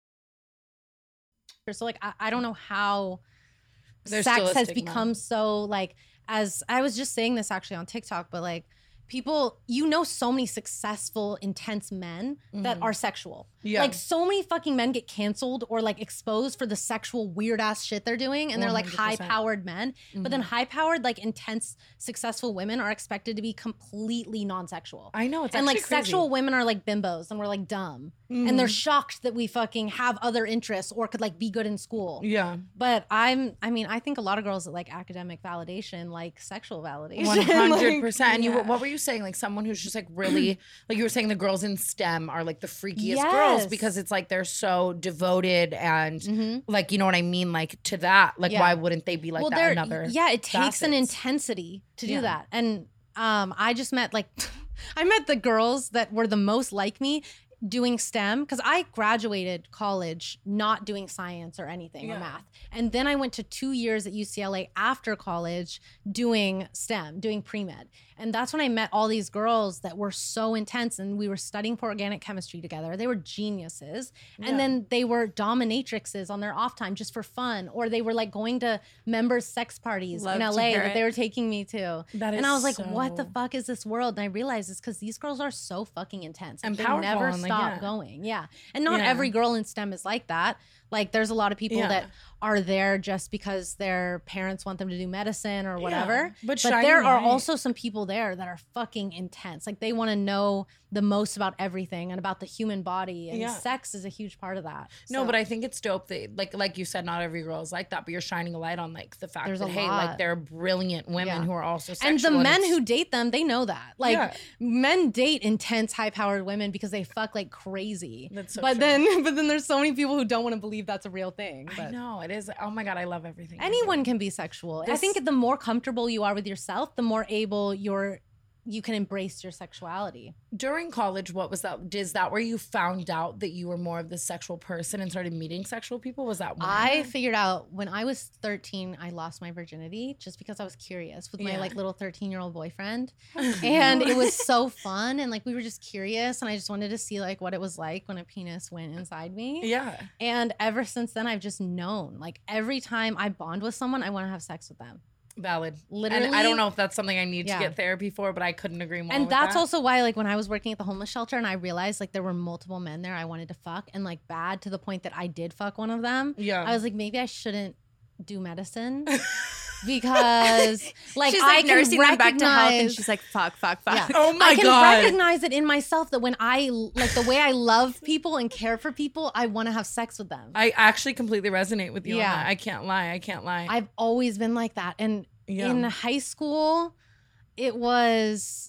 So like I, I don't know how There's still sex a has stigma. become so like, as I was just saying this actually on TikTok, but like people, you know, so many successful, intense men that are sexual. Yeah. Like so many fucking men get canceled or like exposed for the sexual weird ass shit they're doing, and they're like one hundred high percent. powered men. But then high powered, like intense, successful women are expected to be completely non sexual. I know. It's And like actually crazy. sexual women are like bimbos and we're like dumb. And they're shocked that we fucking have other interests or could like be good in school. Yeah. But I'm, I mean, I think a lot of girls that like academic validation, like sexual validation. One hundred percent. Like, And you, yeah. what were you saying? Like someone who's just like really, like you were saying, the girls in STEM are like the freakiest Yes. girls because it's like they're so devoted and Mhm. like you know what I mean, like to that. Like Yeah. why wouldn't they be like well, that? there, Another, yeah, it takes an facets. intensity to do Yeah. that. And um, I just met like, I met the girls that were the most like me doing STEM because I graduated college not doing science or anything or math. And then I went to two years at U C L A after college doing STEM, doing pre-med. And that's when I met all these girls that were so intense, and we were studying for organic chemistry together. They were geniuses. And then they were dominatrixes on their off time just for fun, or they were like going to members' sex parties Love in to L A hear that it. they were taking me to. That and is I was like, what the so- fuck is this world? And I realized it's because these girls are so fucking intense. And Like, they powerful never and, like, stop yeah. going. Yeah. And not Yeah. every girl in STEM is like that. Like there's a lot of people Yeah. that are there just because their parents want them to do medicine or whatever. But But shining there are light. also some people there that are fucking intense. Like they want to know the most about everything and about the human body. And Yeah. sex is a huge part of that. No, So- but I think it's dope that like like you said, not every girl is like that, but you're shining a light on like the fact There's that a hey, lot. like they're brilliant women Yeah. who are also sexual. and the men it's- who date them, they know that. Like Yeah. men date intense, high-powered women because they fuck like crazy. That's so but true. then, but then there's so many people who don't want to believe that's a real thing. I But know it is. Oh my god, I love everything. you're anyone doing. can be sexual. I This- think the more comfortable you are with yourself, the more able you're you can embrace your sexuality. During college, what was that? Is that where you found out that you were more of the sexual person and started meeting sexual people? Was that when? I figured out when I was thirteen, I lost my virginity just because I was curious with my Yeah. like little thirteen year old boyfriend. And it was so fun. And like we were just curious. And I just wanted to see like what it was like when a penis went inside me. Yeah. And ever since then, I've just known like every time I bond with someone, I want to have sex with them. Valid. Literally. And I don't know if that's something I need Yeah. to get therapy for, but I couldn't agree more. And with that's that. also why, like, when I was working at the homeless shelter and I realized, like, there were multiple men there I wanted to fuck and, like, bad to the point that I did fuck one of them. Yeah. I was like, maybe I shouldn't do medicine because like she's I like can nursing them back to health, and recognize- she's like, fuck, fuck, fuck. Yeah. Oh my I can God. recognize it in myself that when I like the way I love people and care for people, I want to have sex with them. I actually completely resonate with you. Yeah. On that. I can't lie. I can't lie. I've always been like that. And Yeah. in high school, it was,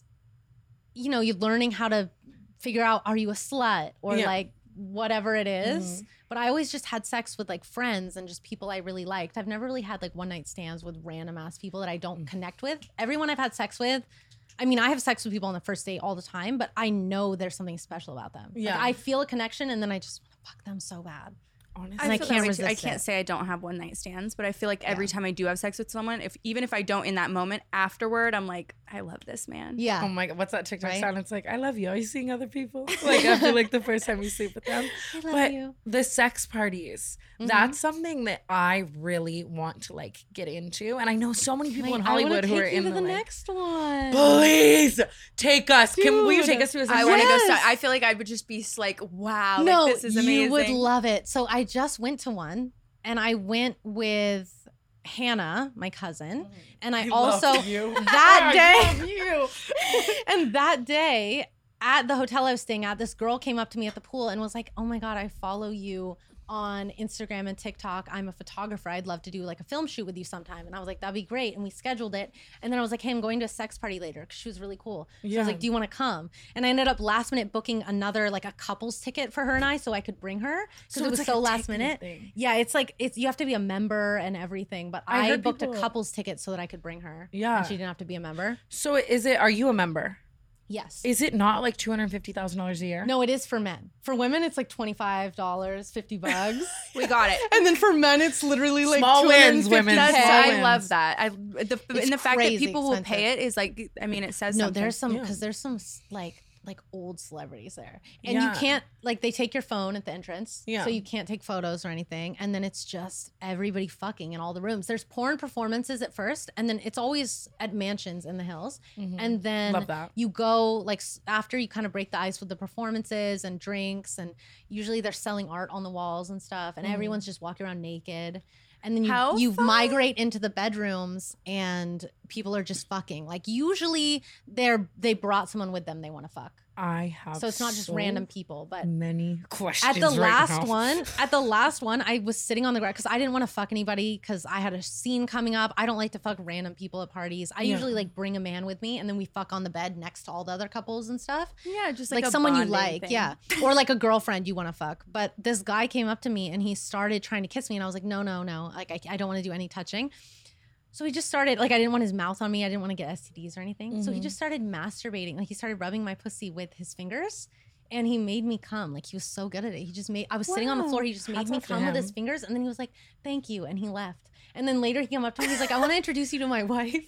you know, you're learning how to figure out, are you a slut or Yeah. like whatever it is. But I always just had sex with like friends and just people I really liked. I've never really had like one night stands with random ass people that I don't connect with. Everyone I've had sex with, I mean, I have sex with people on the first date all the time, but I know there's something special about them. Like, Yeah. I feel a connection and then I just want to fuck them so bad. Honestly. And I feel that can't way too. I resist can't it. say I don't have one night stands, but I feel like every time I do have sex with someone, if even if I don't in that moment, afterward, I'm like, I love this man. Yeah. Oh my God, what's that TikTok Right? sound? It's like, I love you. Are you seeing other people? Like after like the first time you sleep with them. I love But you. the sex parties, that's something that I really want to like get into. And I know so many people Wait, in I wanna Hollywood who take are you in to the, the like, next one. please take us. Can will you Dude. take us to a sex I want to party? go. Yes. Start, I feel like I would just be like, wow, No, like, this is amazing. you would love it. So I just went to one, and I went with Hannah, my cousin, and I, I also love you. that I day, love you. and that day at the hotel I was staying at, this girl came up to me at the pool and was like, "Oh my God, I follow you on Instagram and TikTok. I'm a photographer. I'd love to do like a film shoot with you sometime." And I was like, "That'd be great." And we scheduled it. And then I was like, "Hey, I'm going to a sex party later," because she was really cool. So I Yeah. was like, "Do you want to come?" And I ended up last minute booking another like a couples ticket for her and I, so I could bring her because So it it's was like so a last ticket minute. thing. Yeah, it's like it's you have to be a member and everything. But I I, heard booked people- a couples ticket so that I could bring her. Yeah. and she didn't have to be a member. So is it, are you a member? Yes. Is it not like two hundred fifty thousand dollars a year? No, it is for men. For women, it's like twenty-five dollars, fifty bucks. We got it. And then for men, it's literally like Small wins, women. That's, Small I wins. love that. I the It's and the fact that crazy people will expensive. pay it is like, I mean, it says No, something. there's some Yeah. because there's some like like old celebrities there, and Yeah. you can't like they take your phone at the entrance, Yeah. so you can't take photos or anything, and then it's just everybody fucking in all the rooms. There's porn performances at first, and then it's always at mansions in the hills, and then Love that. you go like s- after you kind of break the ice with the performances and drinks, and usually they're selling art on the walls and stuff, and everyone's just walking around naked. And then you, How you fun. migrate into the bedrooms and people are just fucking. Like usually they're they brought someone with them they want to fuck. I have So it's not just so random people. But many questions at the right last now. one, at the last one, I was sitting on the ground because I didn't want to fuck anybody because I had a scene coming up. I don't like to fuck random people at parties. I Yeah. usually like bring a man with me and then we fuck on the bed next to all the other couples and stuff. yeah, just Like, like, a someone you bonding like, thing. yeah, or like a girlfriend you want to fuck. But this guy came up to me and he started trying to kiss me, and I was like, no, no, no, like I, I don't want to do any touching. So he just started like I didn't want his mouth on me. I didn't want to get S T Ds or anything. So he just started masturbating. Like he started rubbing my pussy with his fingers, and he made me come. Like he was so good at it. He just made. I was sitting on the floor. He just made Hats me off to come with his him. fingers, and then he was like, "Thank you," and he left. And then later he came up to me. He's like, "I want to introduce you to my wife."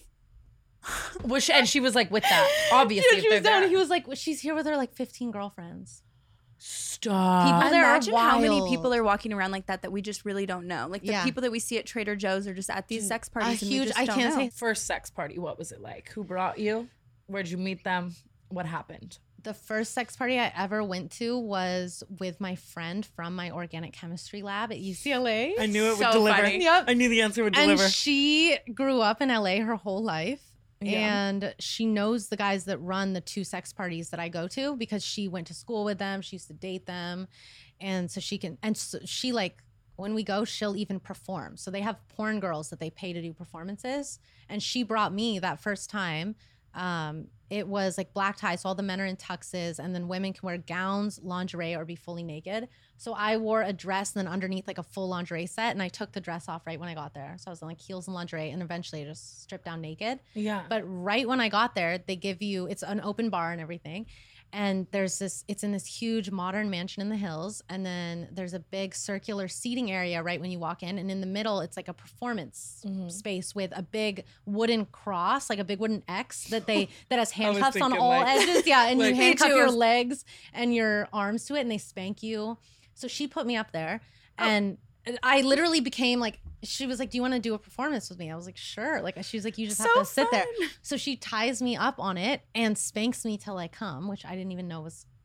Was she- and she was like with that, obviously. Yeah, if she was they're down. there. He was like, well, "She's here with her like fifteen girlfriends." Stop. People there are Imagine how many wild. people are walking around like that that we just really don't know. Like the Yeah. people that we see at Trader Joe's or just at these sex A parties. and we huge. just I don't can't know. say First sex party, what was it like? Who brought you? Where'd you meet them? What happened? the first sex party I ever went to was with my friend from my organic chemistry lab at U C L A. I knew it would So deliver. funny. Yep. I knew the answer would And deliver. she grew up in L A her whole life. Yeah. And she knows the guys that run the two sex parties that I go to because she went to school with them. She used to date them. And so she can, and so she like, when we go, she'll even perform. So they have porn girls that they pay to do performances. And she brought me that first time. Um, it was like black ties, so all the men are in tuxes, and then women can wear gowns, lingerie, or be fully naked. So I wore a dress and then underneath like a full lingerie set, and I took the dress off right when I got there. So I was in like heels and lingerie, and eventually I just stripped down naked. yeah. But right when I got there, they give you, it's an open bar and everything. And there's this, it's in this huge modern mansion in the hills. And then there's a big circular seating area right when you walk in. And in the middle, it's like a performance Mhm. space with a big wooden cross, like a big wooden X that they, that has handcuffs on thinking, all like- edges. Yeah. And like- you Me handcuff too. your legs and your arms to it and they spank you. So she put me up there and I literally became like, she was like, do you want to do a performance with me? I was like, sure. Like, she was like, you just have So to sit there. fun. So she ties me up on it and spanks me till I come, which I didn't even know was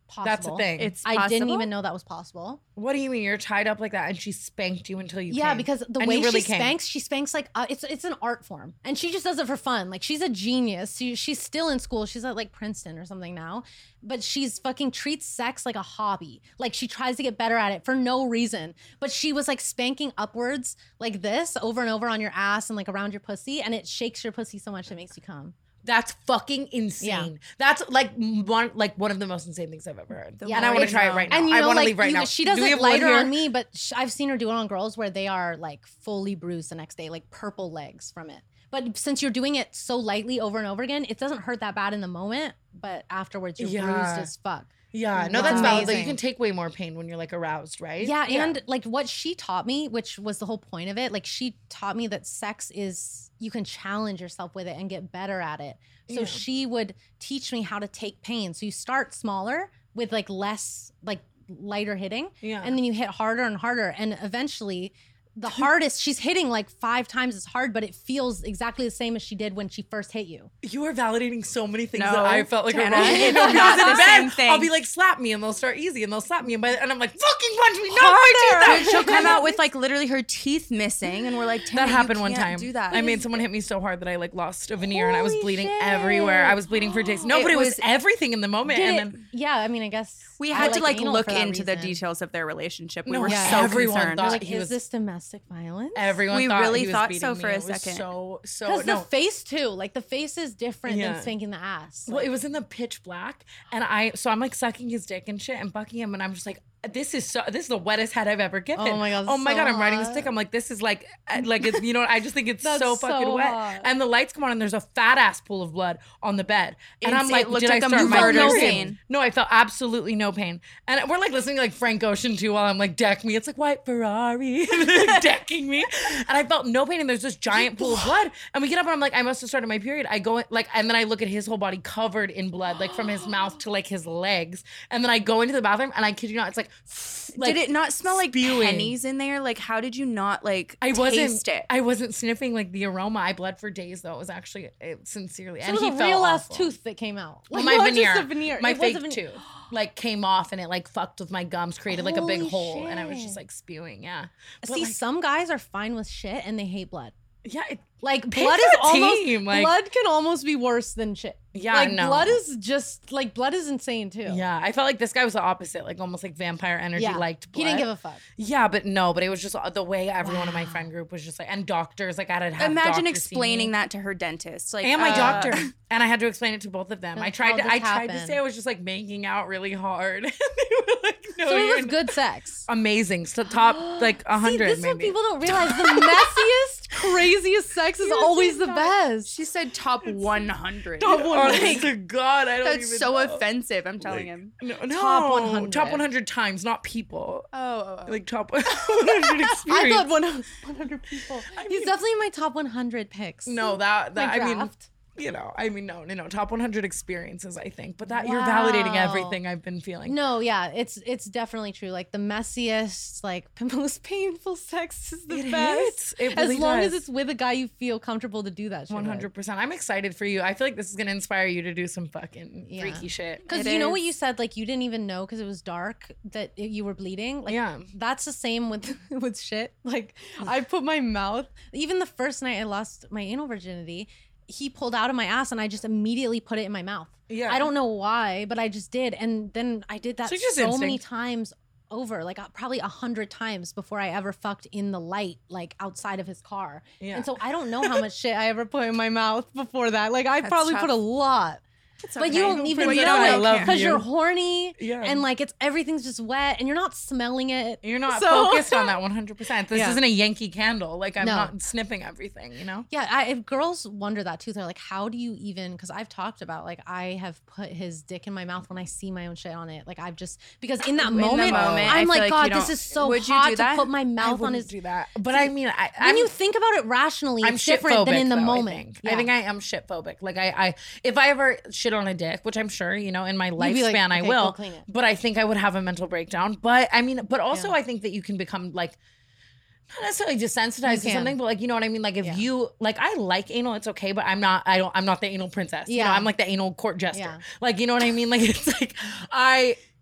possible. That's the thing. It's I didn't possible? even know that was possible. What do you mean? You're tied up like that and she spanked you until you Yeah, came? because the And way you really she came. spanks, she spanks like uh, it's it's an art form, and she just does it for fun. Like she's a genius. She, she's still in school. She's at like Princeton or something now, but she's fucking treats sex like a hobby. Like she tries to get better at it for no reason. But she was like spanking upwards like this over and over on your ass and like around your pussy, and it shakes your pussy so much it makes you come. That's fucking insane. Yeah. That's like one like one of the most insane things I've ever heard. The Yeah, and I more want to you try it know. right now. And you I know, want to like leave right you- now. she Do does we it have one lighter here? on me, but sh- I've seen her do it on girls where they are like fully bruised the next day, like purple legs from it. But since you're doing it so lightly over and over again, it doesn't hurt that bad in the moment, but afterwards you're Yeah. bruised as fuck. Yeah, no, It's that's valid. Like, you amazing. can take way more pain when you're like aroused, right? Yeah, and like what she taught me, which was the whole point of it, like she taught me that sex is you can challenge yourself with it and get better at it. So Yeah. she would teach me how to take pain. So you start smaller with like less like lighter hitting, Yeah. and then you hit harder and harder, and eventually the hardest she's hitting like five times as hard, but it feels exactly the same as she did when she first hit you. You are validating so many things No, that I felt like Tana, are wrong. it's No, not because in the bed, same thing. I'll be like, slap me, and they'll start easy, and they'll slap me, and, by, and I'm like, fucking punch me, no, I Dude, she'll come out with like literally her teeth missing, and we're like, Tana, That you happened one can't time. Do that. I mean, someone hit me so hard that I like lost a veneer and I was Holy bleeding shit. everywhere. I was bleeding for days. No, It but it was, was- everything in the moment. Did and it- then yeah, I mean, I guess we I had to like anal look for that into the reason. details of their relationship. We No, were yeah, so everyone concerned. thought- Like, he is was- this domestic violence? everyone We thought really he was thought beating so me. for a It was second. So, so, Because no. the face too, like the face is different Yeah. than spanking the ass. Well, it was in the pitch black, and I so I'm like sucking his dick and shit and bucking him, and I'm just like, this is so this is the wettest head I've ever given. Oh my God, Oh my so god, I'm riding this hot. dick. I'm like, this is like, uh, like it's you know, I just think it's That's so so fucking wet. hot. And the lights come on, and there's a fat ass pool of blood on the bed, and I'm Insane. like, It looked did like I a start my murder period? scene. No, I felt absolutely no pain, and we're like listening to like Frank Ocean too while I'm like deck me. It's like white Ferrari decking me, and I felt no pain. And there's this giant pool of blood, and we get up and I'm like, I must have started my period. I go in, like, and then I look at his whole body covered in blood, like from his mouth to like his legs, and then I go into the bathroom, and I kid you not, it's like, like Did it not smell like spewing. pennies in there? Like, how did you not like I wasn't. taste it? I wasn't sniffing like the aroma. I bled for days though. It was actually it, sincerely, So and it he was a felt real ass awful. tooth that came out. Well, Like, my not veneer, just a veneer. my It was a fake veneer. tooth, like came off, and it like fucked with my gums, created like a big Holy hole, and I was shit. just like spewing. Yeah. But, See, like, some guys are fine with shit and they hate blood. yeah. It, Like Pick blood a is almost team, like- blood can almost be worse than shit. Yeah, like no. blood is just like blood is insane too. yeah. I felt like this guy was the opposite, like almost like vampire energy, Yeah. liked blood. He didn't give a fuck. Yeah, but no, but it was just uh, the way everyone in my Wow. friend group was just like, and doctors, like I had to have Imagine doctors see me. explaining that to her dentist. Like, And my uh, doctor, and I had to explain it to both of them. I Like, tried how to, this I tried to happened. say I was just like making out really hard, and they were like, "No, So it you're was not." good sex. amazing, so top like a See, hundred this is what maybe." people don't realize. The messiest, craziest sex is always the best. She said top one hundred. Top one hundred. Oh, God, I don't That's even so know. offensive. I'm telling him. No, no, Top one hundred. top one hundred times, not people. Oh, oh, oh. Like top one hundred I experience. thought one hundred people. He's mean- definitely in my top one hundred picks. No, that that My I mean, draft. you know, I mean, no, no, no, top one hundred experiences. I think, but that you're validating Wow. everything I've been feeling. No, yeah, it's it's definitely true. Like the messiest, like most painful sex is the It best. hits. It as really long as does. it's with a guy you feel comfortable to do that shit. One hundred percent. I'm excited for you. I feel like this is gonna inspire you to do some fucking Yeah. freaky shit. Because It you know what is. you said, like you didn't even know because it was dark that it- you were bleeding. Like Yeah. that's the same with with shit. Like I put my mouth. Even the first night I lost my anal virginity, he pulled out of my ass and I just immediately put it in my mouth. Yeah. I don't know why, but I just did, and then I did that So just so many instinct. times over, like uh, probably a hundred times before I ever fucked in the light, like outside of his car. Yeah. And so I don't know how much shit I ever put in my mouth before that. Like I That's probably tough. put a lot. But okay. you don't even But you know know I it love because you. you're horny Yeah. and like it's everything's just wet and you're not smelling it. You're not So- focused on that one hundred percent. This Yeah. isn't a Yankee Candle. Like I'm No. not sniffing everything, you know? Yeah, I, if girls wonder that too. They're like, how do you even? Because I've talked about like I have put his dick in my mouth when I see my own shit on it. Like I've just because in that In the moment, moment, I I'm feel like, like you God, don't- this is so Would you hot do to that? put my I mouth on wouldn't his. do that. But I mean, I, When I'm, you think about it rationally, I'm it's shit different than in the phobic, though, moment. I think. Yeah. I think I am shit phobic. Like I, I, if I ever shit on a dick, which I'm sure, you know, in my be like, lifespan I "Okay, will, go clean it." but I think I would have a mental breakdown. But I mean, but also Yeah. I think that you can become like, not necessarily desensitized to can. something, but like, you know what I mean? Like if Yeah. you, like I like anal, it's okay, but I'm not, I don't, I'm not the anal princess. You know, Yeah. I'm like the anal court jester. Yeah. Like, you know what I mean? Like it's like, I,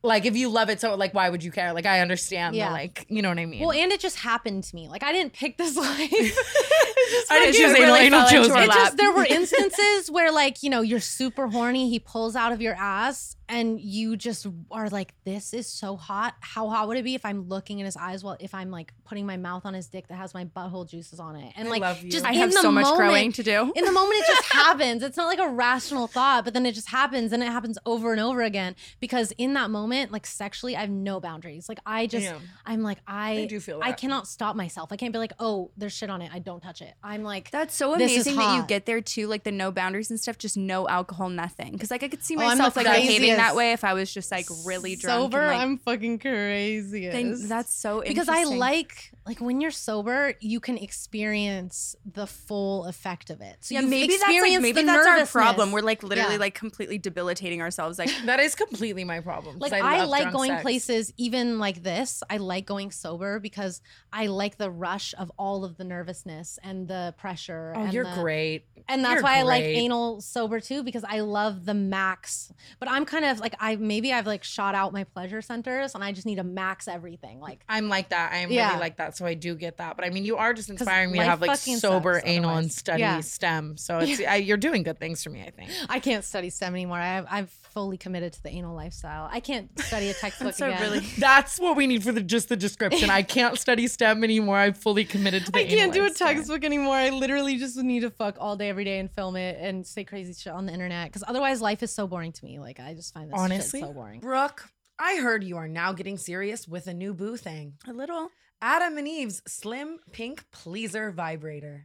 Like, if you love it so, like, why would you care? Like, I understand. Yeah. The, like, you know what I mean? Well, and it just happened to me. Like, I didn't pick this life. I didn't choose really anal. fell Anal into chose our me. It lap. just, there were instances where, like, you know, you're super horny. He pulls out of your ass and you just are like, this is so hot. How hot would it be if I'm looking in his eyes while if I'm like putting my mouth on his dick that has my butthole juices on it? And I like, love you. just I in have the so much moment, growing to do. In the moment, it just happens. It's not like a rational thought, but then it just happens and it happens over and over again because in that moment, like sexually, I have no boundaries. Like I just, Yeah. I'm like, I, I do feel I that. cannot stop myself. I can't be like, oh, there's shit on it. I don't touch it. I'm like, That's so This is amazing that you hot. get there too, like the no boundaries and stuff, just no alcohol, nothing. Because like I could see Oh, I'm myself the like behaving craziest. that way if I was just like really drunk. sober. and, like, I'm fucking crazy. think that's so because I interesting. like like when you're sober, you can experience the full effect of it. So Yeah, you maybe that's like experience maybe the that's our nervousness. problem. We're like literally Yeah. like completely debilitating ourselves. Like That is completely my problem. 'cause Like I, love like drunk going sex. places even like this. I like going sober because I like the rush of all of the nervousness and the pressure. Oh, and you're the- great. And that's You're why I like great. anal sober too, because I love the max. But I'm kind of like I maybe I've like shot out my pleasure centers and I just need to max everything. Like I'm like that. I'm Yeah. really like that. So I do get that. But I mean, you are just inspiring me to life have like fucking sober sucks anal and otherwise. study Yeah. STEM. So it's I, you're doing good things for me, I think. I can't study STEM anymore. I, I've fully committed to the anal lifestyle. I can't study a textbook so again. really That's what we need for the just the description. I can't study STEM anymore. I've fully committed to the I can't anal do a lifestyle. textbook anymore. I literally just need to fuck all day, every day, and film it and say crazy shit on the internet. Because otherwise, life is so boring to me. Like I just find this Honestly? shit so boring. Brooke, I heard you are now getting serious with a new boo thing. a little. Adam and Eve's Slim Pink Pleaser Vibrator.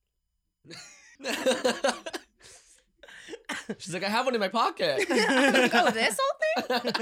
She's like, I have one in my pocket. Oh, this whole thing?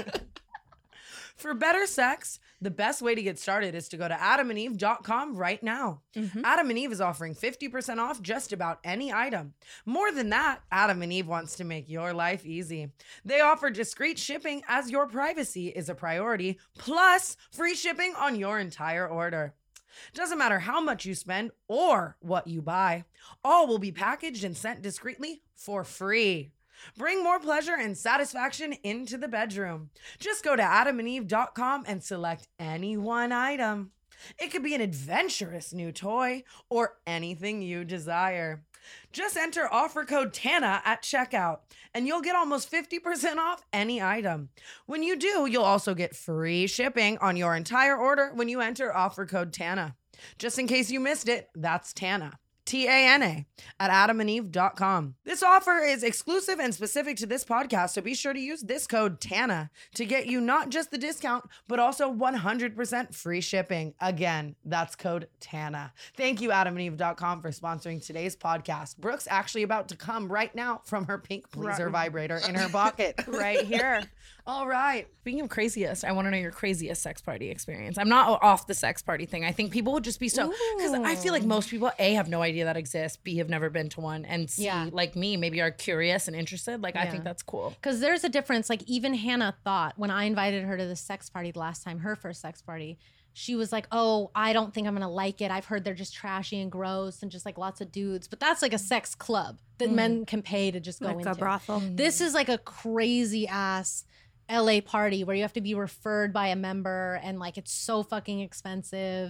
For better sex, the best way to get started is to go to adam and eve dot com right now. Adam and Eve is offering fifty percent off just about any item. More than that, Adam and Eve wants to make your life easy. They offer discreet shipping as your privacy is a priority, plus free shipping on your entire order. Doesn't matter how much you spend or what you buy, all will be packaged and sent discreetly for free. Bring more pleasure and satisfaction into the bedroom. Just go to adam and eve dot com and select any one item. It could be an adventurous new toy or anything you desire. Just enter offer code TANA at checkout and you'll get almost fifty percent off any item. When you do, you'll also get free shipping on your entire order when you enter offer code TANA. Just in case you missed it, that's TANA. T A N A at adam and eve dot com. This offer is exclusive and specific to this podcast, so be sure to use this code TANA to get you not just the discount, but also one hundred percent free shipping. Again, that's code TANA. Thank you, adam and eve dot com, for sponsoring today's podcast. Brooke's actually about to come right now from her pink pleaser vibrator in her pocket. Right here. All right. Speaking of craziest, I want to know your craziest sex party experience. I'm not off the sex party thing. I think people would just be so because I feel like most people A have no idea that exists, B have never been to one, and C Yeah. like me maybe are curious and interested. Like I Yeah. think that's cool. Because there's a difference. Like even Hannah thought when I invited her to the sex party the last time, her first sex party, she was like, oh, I don't think I'm going to like it. I've heard they're just trashy and gross and just like lots of dudes. But that's like a sex club that men can pay to just go Like into. a brothel. This is like a crazy ass L A party where you have to be referred by a member and like it's so fucking expensive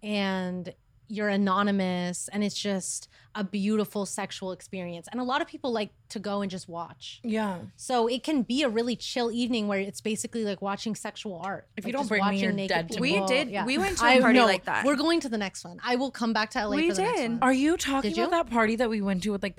and you're anonymous and it's just a beautiful sexual experience. And a lot of people like to go and just watch. Yeah. So it can be a really chill evening where it's basically like watching sexual art. If like you don't just bring me, watching you're naked dead to We people. did- Yeah. we went to a I party know. like that. We're going to the next one. I will come back to L A We for the next did. one. Are you talking Did you? about that party that we went to with like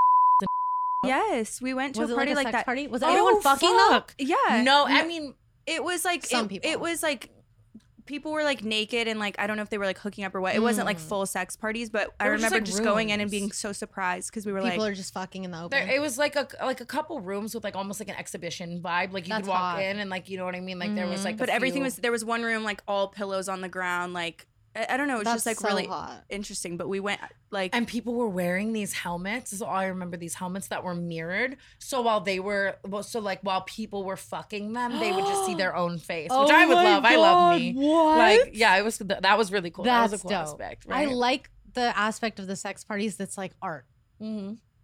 Yes, we went to Was a it party like a like, sex that. party? Was Oh, everyone fucking though? fuck. Yeah. No, I mean It was like Some it, people. it was like people were like naked and like I don't know if they were like hooking up or what. It wasn't like full sex parties, but I They were just, remember like, just going in and rooms. being so surprised because we were People like are just fucking in the open. there, it was like a like a couple rooms with like almost like an exhibition vibe. Like you That's could walk hot. in and like you know what I mean. Like there was like, a but everything few- was there was one room like all pillows on the ground like I, I don't know, it was That's just like so really hot. interesting, but we went like and people were wearing these helmets. This is all I remember. These helmets that were mirrored. So while they were, well, so like while people were fucking them, they would just see their own face, which Oh I would my love. I love me. God, what? Like yeah, it was that was really cool. That's that was a cool dope. aspect. I Right? like the aspect of the sex parties that's like art. Mm-hmm.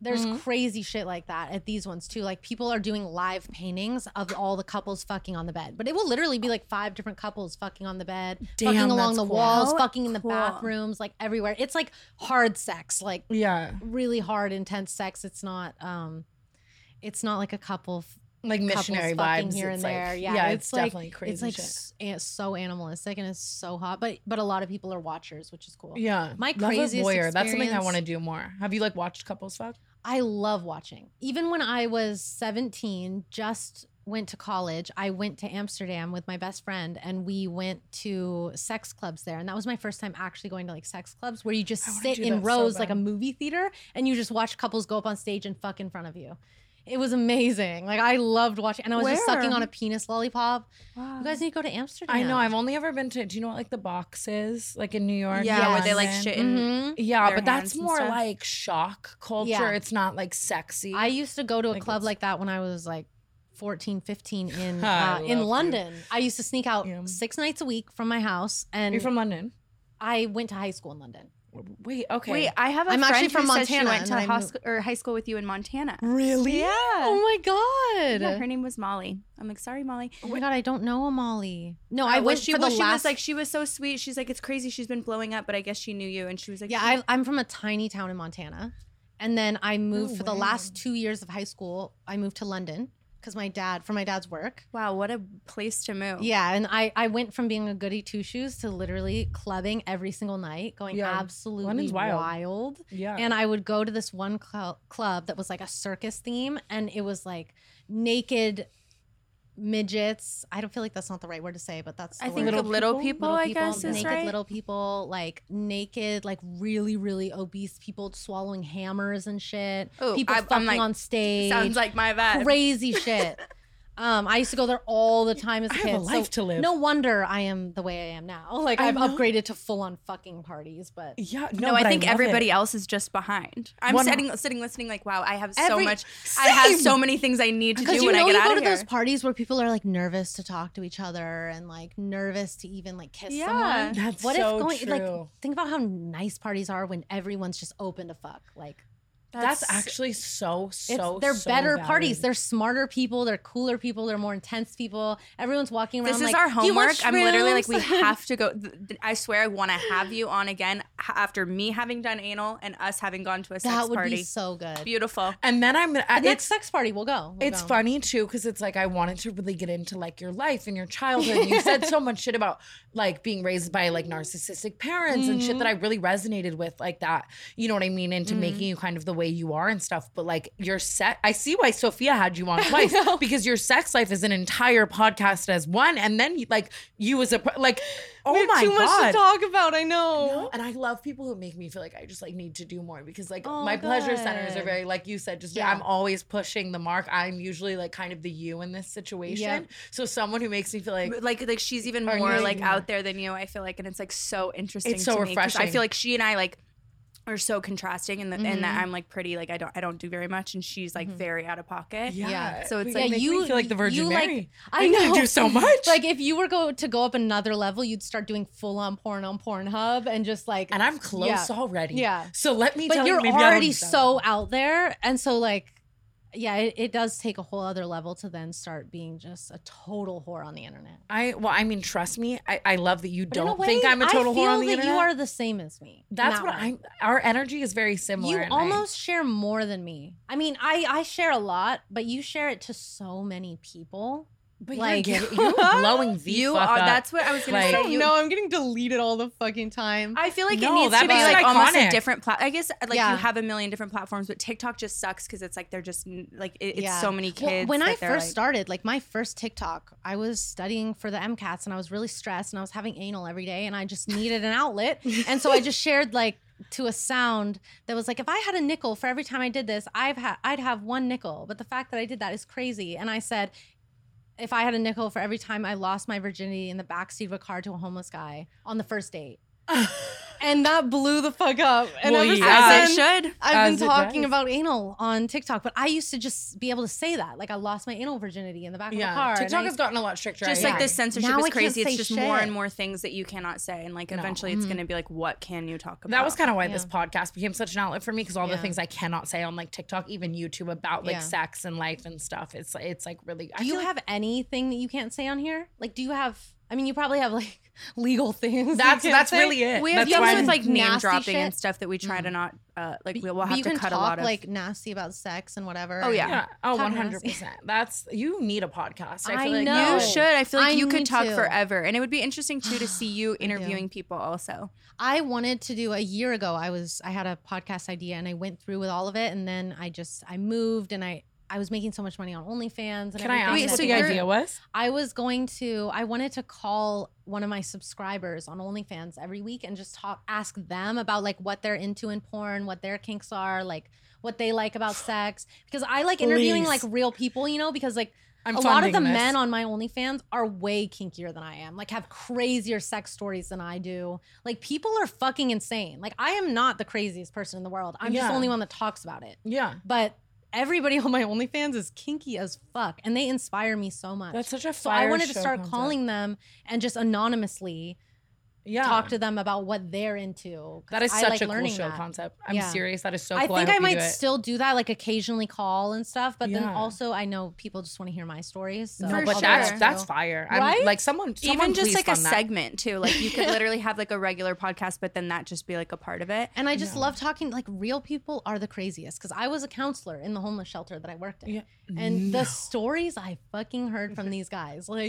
There's Mhm. crazy shit like that at these ones too. Like people are doing live paintings of all the couples fucking on the bed, but it will literally be like five different couples fucking on the bed, Damn, fucking along that's the cool. walls, How fucking in the cool. bathrooms, like everywhere. It's like hard sex, like Yeah. really hard, intense sex. It's not, um, it's not like a couple. F- Like missionary couples fucking vibes here it's and like- there. Yeah, yeah, it's, it's like, definitely crazy It's like shit. s- it's so animalistic and it's so hot, but but a lot of people are watchers, which is cool. Yeah. My Love a craziest voyeur. That's something I experience- want to do more. Have you like watched couples fuck? I love watching. Even when I was seventeen, just went to college, I went to Amsterdam with my best friend and we went to sex clubs there. And that was my first time actually going to like sex clubs where you just I wanna sit do in that so rows like a bad. movie theater and you just watch couples go up on stage and fuck in front of you. It was amazing. Like I loved watching and I was just sucking Where? on a penis lollipop. Wow. You guys need to go to Amsterdam. I know. I've only ever been to. Do you know what like the box is like in New York? Yeah, where they like London? shit in. Mhm. Yeah, their but that's hands and more stuff. like shock culture. Yeah. It's not like sexy. I used to go to a Like, club it's- like that when I was like fourteen, fifteen in I uh, in love London. I used to sneak out Yeah. six nights a week from my house and You're from London. I went to high school in London. Wait, okay. Wait, I have a I'm friend actually from who says she Montana, went to and I high moved- school, or high school with you in Montana. really? Yeah. Oh my god. Yeah, her name was Molly. I'm like, sorry, Molly. Oh my god, I don't know Amali. No, Oh, I well, went she, for well, the she last. was like, she was so sweet. She's like, it's crazy. She's been blowing up, but I guess she knew you, and she was like, yeah, she- I, I'm from a tiny town in Montana, and then I moved No for the way. last two years of high school. I moved to London because my dad, for my dad's work. wow, what a place to move. Yeah, and I I went from being a goody two shoes to literally clubbing every single night, going Yeah. absolutely London's wild. wild. Yeah. And I would go to this one cl- club that was like a circus theme, and it was like naked midgets. I don't feel like that's not the right word to say, but that's the I think word. little, little people? people, Little I people, guess, is naked right. little people, like naked, like really, really obese people swallowing hammers and shit. Ooh, people I- I'm fucking like, on stage. Sounds like my vibe. crazy shit. Um, I used to go there all the time as a I kid. have a life so to live. No wonder I am the way I am now. Like I I've know. upgraded to full on fucking parties, but yeah. No, No, I but think love everybody it. else is just behind. I'm One- sitting, sitting, listening. Like, wow, I have so Every- much. I have Same. so many things I need to because do you when know I get you out go of to here. those parties where people are like nervous to talk to each other and like nervous to even like kiss Yeah. someone. That's what so if going like true. think about how nice parties are when everyone's just open to fuck. Like That's, actually so it's, so. they're so better valid. parties. They're smarter people. They're cooler people. They're more intense people. Everyone's walking around. This is like, our "Do you want homework. I'm literally like, we shrooms?" have to go. th- th- I swear, I want to have you on again h- after me having done anal and us having gone to a sex That would party. be so good. Beautiful. And then I'm. The next It's sex party, we'll go. We'll It's go. funny too because it's like I wanted to really get into like your life and your childhood. And you said so much shit about like being raised by like narcissistic parents and shit that I really resonated with, like that. You know what I mean? Into making you kind of the way you are and stuff. But like your set, I see why Sophia had you on twice because your sex life is an entire podcast as one, and then you, like you as a like. Oh We have my too god! much to talk about. I know. No, and I love people who make me feel like I just like need to do more because like Oh, my pleasure centers are good. very like you said, just Yeah. I'm always pushing the mark. I'm usually like kind of the you in this situation. Yep. So someone who makes me feel like Like, like she's even Are more you- like out there than you. I feel like, and it's like so interesting. It's so to me 'cause I refreshing. feel like she and I like are so contrasting, and in, in that Mhm. I'm like pretty like I don't I don't do very much, and she's like Mhm. very out of pocket. yeah, Yeah. So it's But like- you Yeah, make you- me feel like the Virgin you, like- Mary. I I'm gonna know. do so much. Like if you were go to go up another level, you'd start doing full on porn on Pornhub and just like. and I'm close Yeah. already. Yeah. So let me but tell you're you, maybe I don't already need that so one. out there, and so like, yeah, it, it does take a whole other level to then start being just a total whore on the internet. I well, I mean, trust me, I, I love that you But in a don't way, think I'm a total I feel whore on the that internet. you are the same as me. in That's that what way. I'm. Our energy is very similar. You and I- almost share more than me. I mean, I I share a lot, but you share it to so many people. but like- you're, getting, you're blowing the You fuck are. up. That's what I was gonna Like- say. You, I'm getting deleted all the fucking time. I feel like No, it needs that to be makes it like almost a iconic. different platform. I guess like Yeah. you have a million different platforms, but TikTok just sucks because it's like they're just n- like it, it's Yeah. so many Well, kids. when I that they're, first like- started, like my first TikTok, I was studying for the MCATs and I was really stressed and I was having anal every day and I just needed an outlet. And so I just shared like to a sound that was like, if I had a nickel for every time I did this, I've had I'd have one nickel. But the fact that I did that is crazy. And I said, if I had a nickel for every time I lost my virginity in the backseat of a car to a homeless guy on the first date. And that blew the fuck up. And Well, ever yeah. since As then, it should. I've As been it talking does. about anal on TikTok, but I used to just be able to say that. Like I lost my anal virginity in the back of the car. and TikTok I- has gotten a lot stricter. Just I like agree. this censorship Now I is can't crazy. It's say just more shit. and more things that you cannot say. And like No. eventually it's going to be like, what can you talk about? That was kind of why Yeah. this podcast became such an outlet for me because all the Yeah. things I cannot say on like TikTok, even YouTube about like Yeah. sex and life and stuff. It's it's like really. I Do you feel like have anything that you can't say on here? Like, do you have? I mean, you probably have like legal things. That's you can't that's say. really it. We have That's deals why with I'm- like name nasty dropping and shit. stuff that we try to not, uh, like we'll, we'll But have you to can cut talk a lot of. like nasty about sex and whatever. Oh, yeah. Yeah. Oh, Talk one nasty. hundred percent. That's you need a podcast. I, I feel like know. You should. I feel like I you could need talk to. forever, and it would be interesting too to see you do. interviewing people also. I wanted to do a year ago. I was I had a podcast idea and I went through with all of it, and then I just I moved and I I was making so much money on OnlyFans. And Can I everything ask Wait, what that so the they- you're- idea was? I was going to, I wanted to call one of my subscribers on OnlyFans every week and just talk, ask them about like what they're into in porn, what their kinks are, like what they like about sex. Because I like interviewing Please. like real people, you know, because like I'm a lot of the funding this. men on my OnlyFans are way kinkier than I am, like have crazier sex stories than I do. Like people are fucking insane. Like I am not the craziest person in the world. I'm just Yeah. the only one that talks about it. Yeah. But everybody on my OnlyFans is kinky as fuck, and they inspire me so much. That's such a so I fire wanted to show start concept. calling them and just anonymously Yeah. talk to them about what they're into. 'cause That is I such like a cool learning show that. concept. I'm Yeah. serious. That is so I cool. think hope I you might do it. still do that, like occasionally call and stuff. But then Yeah. also, I know people just want to hear my stories. So No, For but sure. that's Sure. that's fire. I'm, Right? Like someone, someone Even just please like a fund that. segment too. Like you could literally have like a regular podcast, but then that just be like a part of it. And I just love talking. Like real people are the craziest because I was a counselor in the homeless shelter that I worked in, Yeah. and the stories I fucking heard from these guys, like.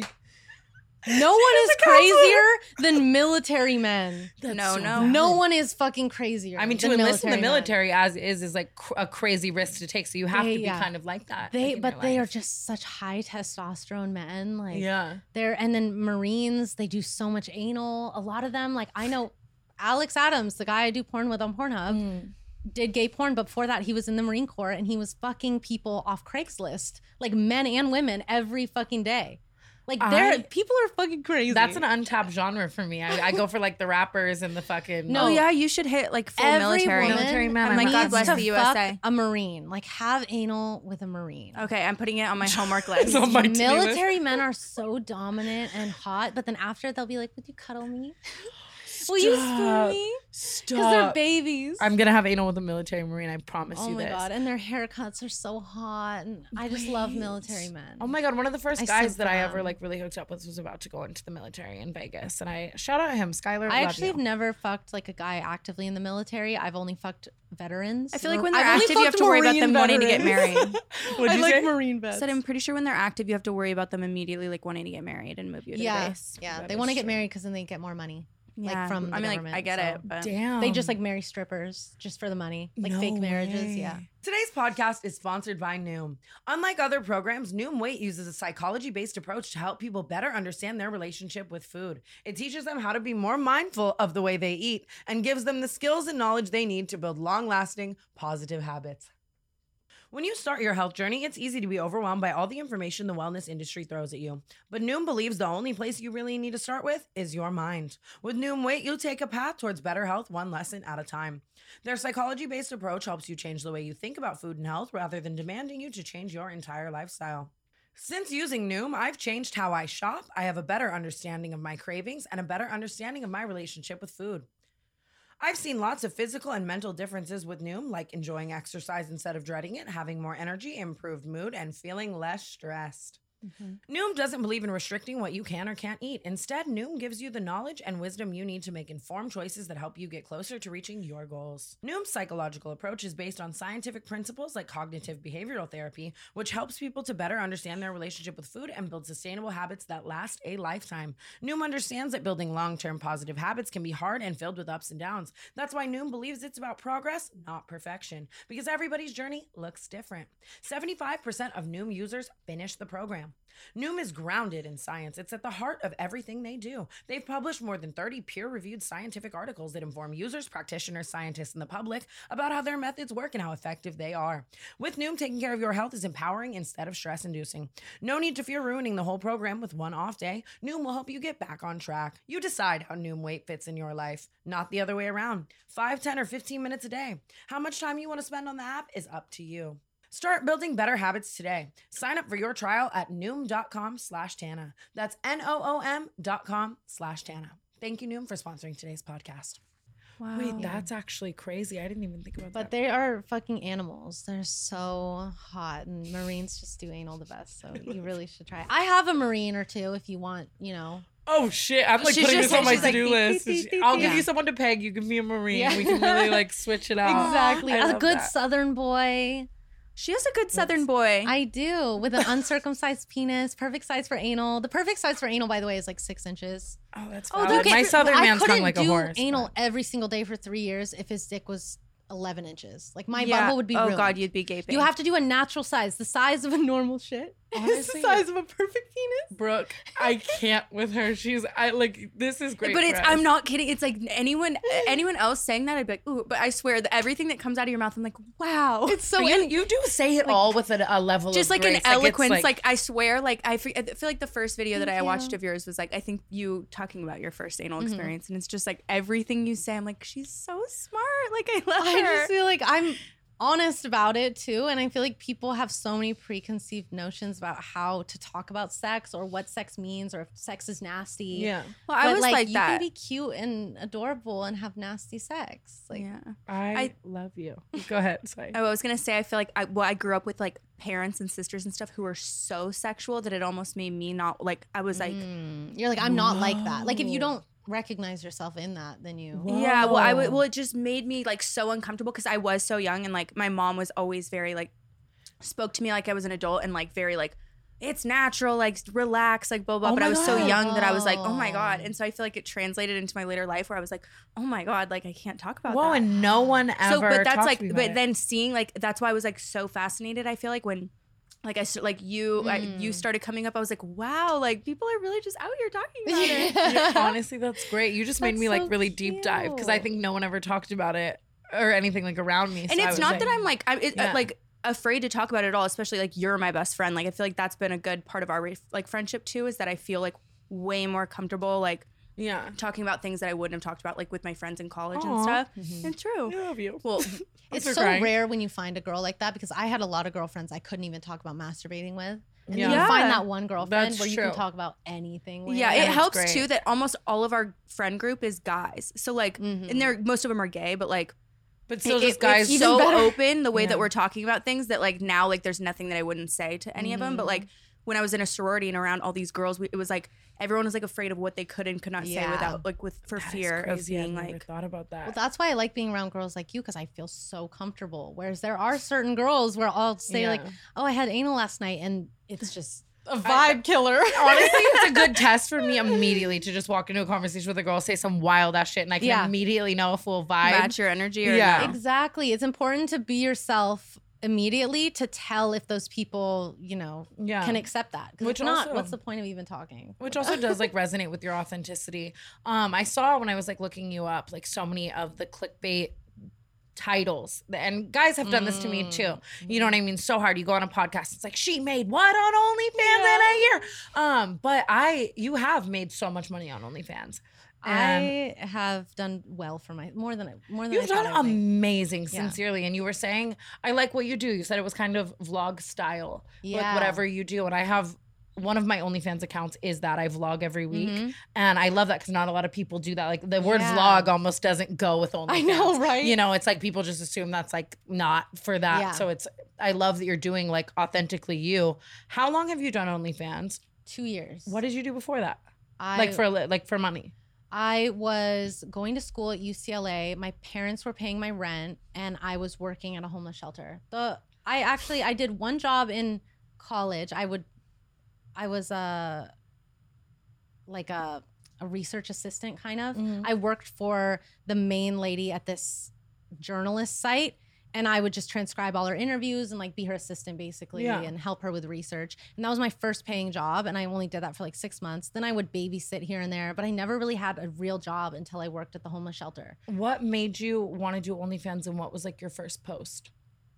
No one is crazier than military men. no, so no. No one is fucking crazier. I mean, to than enlist in the men. military as is is like cr- a crazy risk to take. So you have They- to be yeah. kind of like that. They, like, in but your they are life. just such high testosterone men. Like, Yeah. they're and then Marines. They do so much anal. A lot of them, like I know, Alex Adams, the guy I do porn with on Pornhub, Mm. did gay porn. But before that, he was in the Marine Corps and he was fucking people off Craigslist, like men and women, every fucking day. Like, they're I- people are fucking crazy. That's an untapped genre for me. I, I go for like the rappers and the fucking. No. Oh yeah, you should hit like full Every military. woman Military man, I'm like, I'm God needs bless to the U S A. fuck a Marine. Like, have anal with a Marine. Okay, I'm putting it on my homework list. on my to-do list. Military men are so dominant and hot, but then after they'll be like, "Would you cuddle me? Will you spoon Stop. me?" Stop. Because they're babies. I'm gonna have anal with a military marine. I promise oh you my this. god, and their haircuts are so hot, and I just love military men. Oh my god, one of the first I guys simp that I for ever them. like really hooked up with was about to go into the military in Vegas, and I shout out him, Skylar. I love actually you. have never fucked like a guy actively in the military. I've only fucked veterans. I feel like Mar- when they're I've only active, you have fucked to worry about Marine them wanting to get veterans. married. What'd I you like say? Marine vets. Said I'm pretty sure when they're active, you have to worry about them immediately, like wanting to get married and move you to the yeah, base. yeah. That They is want to get true. married because then they get more money. Yeah. Like from the I mean, like government, I get so. it, but Damn. They just like marry strippers just for the money, like No fake marriages. way. Yeah. Today's podcast is sponsored by Noom. Unlike other programs, Noom Weight uses a psychology-based approach to help people better understand their relationship with food. It teaches them how to be more mindful of the way they eat and gives them the skills and knowledge they need to build long-lasting, positive habits. When you start your health journey, it's easy to be overwhelmed by all the information the wellness industry throws at you. But Noom believes the only place you really need to start with is your mind. With Noom Weight, you'll take a path towards better health one lesson at a time. Their psychology-based approach helps you change the way you think about food and health rather than demanding you to change your entire lifestyle. Since using Noom, I've changed how I shop. I have a better understanding of my cravings and a better understanding of my relationship with food. I've seen lots of physical and mental differences with Noom, like enjoying exercise instead of dreading it, having more energy, improved mood, and feeling less stressed. Noom doesn't believe in restricting what you can or can't eat. Instead, Noom gives you the knowledge and wisdom you need to make informed choices that help you get closer to reaching your goals. Noom's psychological approach is based on scientific principles like cognitive behavioral therapy, which helps people to better understand their relationship with food and build sustainable habits that last a lifetime. Noom understands that building long-term positive habits can be hard and filled with ups and downs. That's why Noom believes it's about progress, not perfection, because everybody's journey looks different. seventy-five percent of Noom users finish the program. Noom is grounded in science. It's at the heart of everything they do. They've published more than thirty peer-reviewed scientific articles that inform users, practitioners, scientists, and the public about how their methods work and how effective they are. With Noom, taking care of your health is empowering instead of stress-inducing. No need to fear ruining the whole program with one off day. Noom will help you get back on track. You decide how Noom weight fits in your life, not the other way around. five, ten, or fifteen minutes a day. How much time you want to spend on the app is up to you. Start building better habits today. Sign up for your trial at noom.com slash Tana. That's N-O-O-M dot com slash Tana. Thank you, Noom, for sponsoring today's podcast. Wow. Wait, that's actually crazy. I didn't even think about But that. they are fucking animals. They're so hot, and Marines just do anal the best. So you really should try it. I have a Marine or two if you want, you know. Oh shit! I'm like She's putting just- this on my she's like, to-do list. I'll give Yeah. you someone to peg. You give me a Marine. Yeah. We can really like switch it out. Exactly. I A love good that. Southern boy. She has a good Southern boy. I do. With an uncircumcised penis. Perfect size for anal. The perfect size for anal, by the way, is like six inches. Oh, that's Oh, valid. okay. My southern I man's hung couldn't like do a horse. anal every single day for three years if his dick was eleven inches. Like my Yeah. bumble would be Oh ruined. God, you'd be gaping. You have to do a natural size. The size of a normal shit is the Honestly, size of a perfect penis. Brooke, I can't with her. She's I like this is great. But for it's us. I'm not kidding. It's like anyone anyone else saying that, I'd be like, ooh, but I swear that everything that comes out of your mouth, I'm like, wow. It's so But you, in- you do say it all with a, a level just of like an grace. Like, it's eloquence. Like, I swear, like I, fe- I feel like the first video that Thank I watched you. of yours was like, I think you talking about your first anal Mm-hmm. experience, and it's just like everything you say. I'm like, she's so smart. Like I love I her. just feel like I'm honest about it too, and I feel like people have so many preconceived notions about how to talk about sex or what sex means or if sex is nasty. yeah. well, I But, was like, like you that. can be cute and adorable and have nasty sex. Like yeah. I, I- love you. Go ahead. Sorry. Oh, I was gonna say, I feel like I well, I grew up with like parents and sisters and stuff who were so sexual that it almost made me not like I was like. mm, you're like, I'm not like that. Like if you Whoa. don't recognize yourself in that, then you Yeah, well, I would. Whoa. Well, it just made me like so uncomfortable because I was so young, and like my mom was always very like spoke to me like I was an adult, and like very like it's natural, like relax, like blah blah. Oh but I my was so God. young that I was like, oh my god, Oh. and so I feel like it translated into my later life where I was like, oh my god, like I can't talk about Whoa, that. and no one ever. so, but that's talked like, to me but about it. then seeing like that's why I was like so fascinated. I feel like when. Like I st- like you I, you Mm. started coming up, I was like, wow, like people are really just out here talking about it. Yeah, honestly, that's great. You just made That's me like so really deep dive because I cute. think no one ever talked about it or anything like around me. And so I it's was not like- that I'm like I'm it, Yeah. uh, like afraid to talk about it at all, especially like you're my best friend. Like I feel like that's been a good part of our re- like friendship too, is that I feel like way more comfortable like yeah. talking about things that I wouldn't have talked about like with my friends in college and Aw. stuff. Mm-hmm. It's true. I love you. Well, it's start so crying. rare when you find a girl like that because I had a lot of girlfriends I couldn't even talk about masturbating with. And Yeah. then you find Yeah. that one girlfriend That's where you true. can talk about anything with. yeah, And it it's helps great. too that almost all of our friend group is guys. So like, Mhm. and they're most of them are gay, but like. But still, it- just it- guys. it's so better. open the way Yeah. that we're talking about things that like now like there's nothing that I wouldn't say to any of them. But like when I was in a sorority and around all these girls, we, it was like everyone was like afraid of what they could and could not say Yeah. without like with for That is fear of crazy. I being never like. thought about that. Well, that's why I like being around girls like you because I feel so comfortable. Whereas there are certain girls where I'll say Yeah. like, "Oh, I had anal last night," and it's just a I- vibe killer. Honestly, it's a good test for me immediately to just walk into a conversation with a girl, say some wild ass shit, and I can Yeah. immediately know a full vibe. Match your energy or Yeah. no? Exactly. It's important to be yourself immediately to tell if those people, you know, Yeah. can accept that. Because Which if not, also- what's the point of even talking? Which also does like resonate with your authenticity. Um, I saw when I was like looking you up, like so many of the clickbait titles, and guys have done this to me too. You know what I mean? So hard. You go on a podcast, it's like she made what on OnlyFans in a year. Um, but I, you have made so much money on OnlyFans. And I have done well for my more than I more than you've I thought done I would make. amazing, Yeah. sincerely. And you were saying, I like what you do. You said it was kind of vlog style, like Yeah. whatever you do. And I have one of my OnlyFans accounts is that I vlog every week, Mhm. and I love that because not a lot of people do that. Like the word Yeah. vlog almost doesn't go with OnlyFans. I know, right? You know, it's like people just assume that's like not for that. Yeah. So it's I love that you're doing like authentically you. How long have you done OnlyFans? Two years. What did you do before that? I, like for a li- like for money. I was going to school at U C L A. My parents were paying my rent, and I was working at a homeless shelter. The I actually I did one job in college. I would, I was a like a a research assistant kind of. Mhm. I worked for the main lady at this journalist site, and I would just transcribe all her interviews and like be her assistant basically Yeah. and help her with research. And that was my first paying job, and I only did that for like six months. Then I would babysit here and there, but I never really had a real job until I worked at the homeless shelter. What made you want to do OnlyFans, and what was like your first post?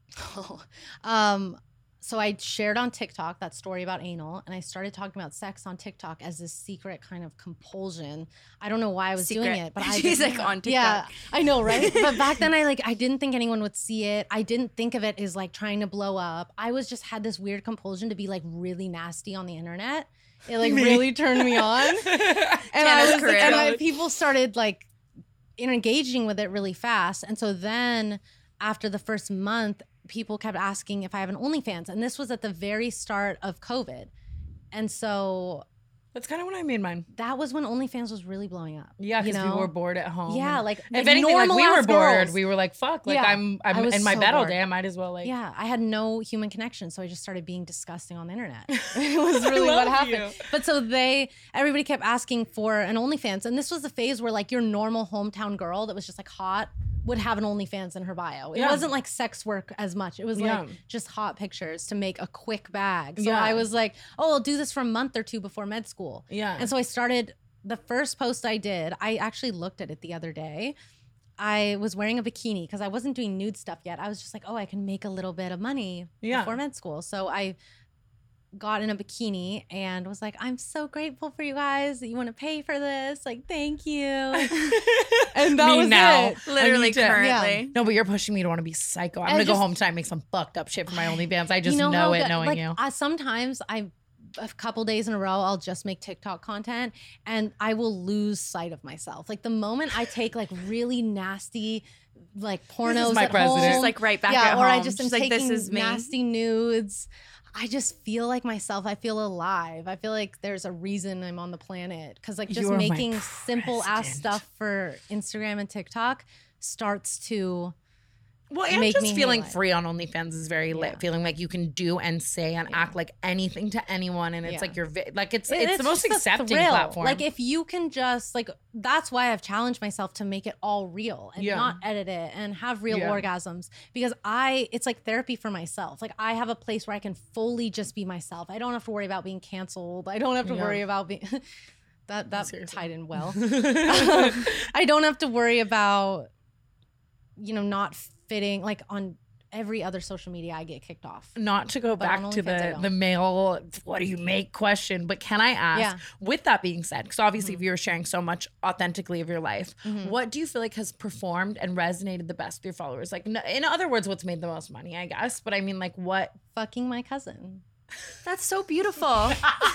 um, so I shared on TikTok that story about anal, and I started talking about sex on TikTok as this secret kind of compulsion. I don't know why I was Secret. doing it, but I She's did- like on TikTok. Yeah, I know, right? But back then, I like I didn't think anyone would see it. I didn't think of it as like trying to blow up. I was just had this weird compulsion to be like really nasty on the internet. It like really turned me on, and I Tana's was career. and I, people started like engaging with it really fast, and so then after the first month, people kept asking if I have an OnlyFans, and this was at the very start of COVID, and so That's kind of when I made mine. that was when OnlyFans was really blowing up. Yeah, you because know? we were bored at home. Yeah, and like, if like anything, like we were normal-ass bored. girls. We were like, "Fuck!" Like Yeah, I'm, I'm I was in my so bed all bored. day. I might as well like. Yeah, I had no human connection, so I just started being disgusting on the internet. It was really what love happened. you. But so they, everybody kept asking for an OnlyFans, and this was the phase where like your normal hometown girl that was just like hot would have an OnlyFans in her bio. It Yeah. wasn't like sex work as much. It was Yeah. like just hot pictures to make a quick bag. So Yeah. I was like, oh, I'll do this for a month or two before med school. Yeah. And so I started. The first post I did, I actually looked at it the other day. I was wearing a bikini because I wasn't doing nude stuff yet. I was just like, oh, I can make a little bit of money Yeah. before med school. So I got in a bikini and was like, I'm so grateful for you guys that you want to pay for this. Like, thank you. And that Me was now. it. Literally, I need to- currently. No, but you're pushing me to want to be psycho. I'm I gonna go just- home tonight and make some fucked up shit for my OnlyFans. I just You know, how it, good- knowing like, you. I, sometimes I, a couple days in a row, I'll just make TikTok content and I will lose sight of myself. Like the moment I take like really nasty, like pornos my at president. home, She's like right back yeah, at or I home. just am She's like, taking this is me. nasty nudes. I just feel like myself. I feel alive. I feel like there's a reason I'm on the planet because like just You are my making simple ass president. stuff for Instagram and TikTok starts to. Well, and make just me feeling hate life. free on OnlyFans is very Yeah. lit. Feeling like you can do and say and act like anything to anyone, and it's Yeah. like you're vi- like it's It- it's, the most just a accepting thrill. platform. Like if you can just like that's why I've challenged myself to make it all real and Yeah. not edit it and have real Yeah. orgasms because I it's like therapy for myself. Like I have a place where I can fully just be myself. I don't have to worry about being canceled. I don't have to Yeah. worry about being that that Seriously. tied in well. I don't have to worry about you know not fitting like on every other social media I get kicked off. Not to go But back on to OnlyFans, I the don't. the male what do you make question, but can I ask, Yeah. with that being said, because obviously Mm-hmm. if you're sharing so much authentically of your life, what do you feel like has performed and resonated the best with your followers? Like n- in other words, what's made the most money, I guess. But I mean, like what? Fucking my cousin. That's so beautiful. Why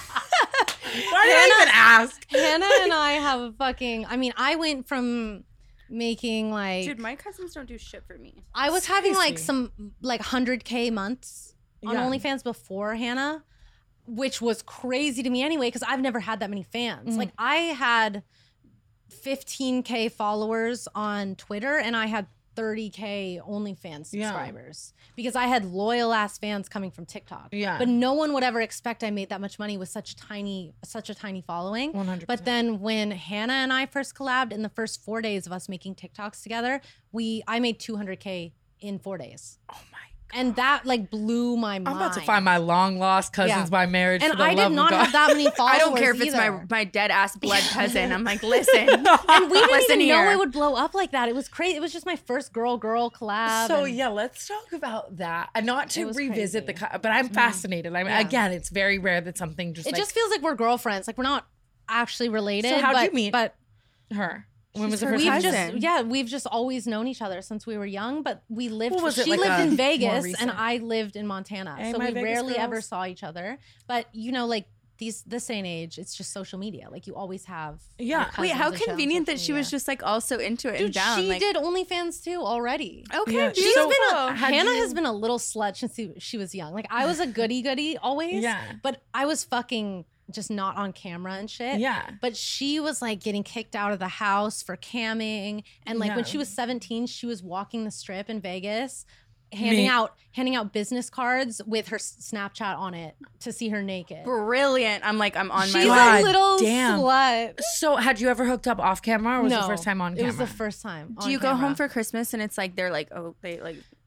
did I even ask? Hannah and I have a fucking I mean, I went from making like Dude, my cousins don't do shit for me. I was having like Seriously. some like one hundred K months on Yeah. OnlyFans before Hannah, which was crazy to me anyway because I've never had that many fans. Mm. Like I had fifteen K followers on Twitter and I had thirty K OnlyFans Yeah. subscribers because I had loyal ass fans coming from TikTok. Yeah. But no one would ever expect I made that much money with such tiny such a tiny following. one hundred But then when Hannah and I first collabed in the first four days of us making TikToks together, we I made two hundred K in four days. Oh my. And that like blew my mind. I'm about to find my long lost cousins Yeah. by marriage. And for the I love did not of God. have that many followers I don't care if it's my either. my dead ass blood cousin. I'm like, listen. And we didn't Listen even here. know it would blow up like that. It was crazy. It was just my first girl girl collab. So and- yeah, let's talk about that. And not to It was revisit the, crazy. co- but I'm fascinated. I mean, Yeah. again, it's very rare that something just it like just feels like we're girlfriends. Like we're not actually related. So how'd but, you meet But her. When was the her first we've time? cousin. just yeah, we've just always known each other since we were young, but we lived What was it, she like lived a in more Vegas recent- and I lived in Montana. Hey, so my we Vegas rarely ever girls. saw each other. But you know, like these this day and age, it's just social media. Like you always have your Yeah. cousins Wait, how and shit on convenient that social she was media. just like also into it and Dude, down. she like, did OnlyFans too already. Okay, Yeah, beautiful. She's So, been a, had Hannah you- has been a little slut since she- she was young. Like I was a goody goody always. Yeah. But I was fucking just not on camera and shit. Yeah. But she was like getting kicked out of the house for camming. And like when Yeah. she was seventeen, she was walking the strip in Vegas, handing Me- out handing out business cards with her s- Snapchat on it to see her naked. brilliant. I'm like, I'm on She's my a way. God little damn. slut. So had you ever hooked up off camera or was it no, the first time on It camera? was the first time. Do on you go camera. home for Christmas and it's like they're like, oh, they like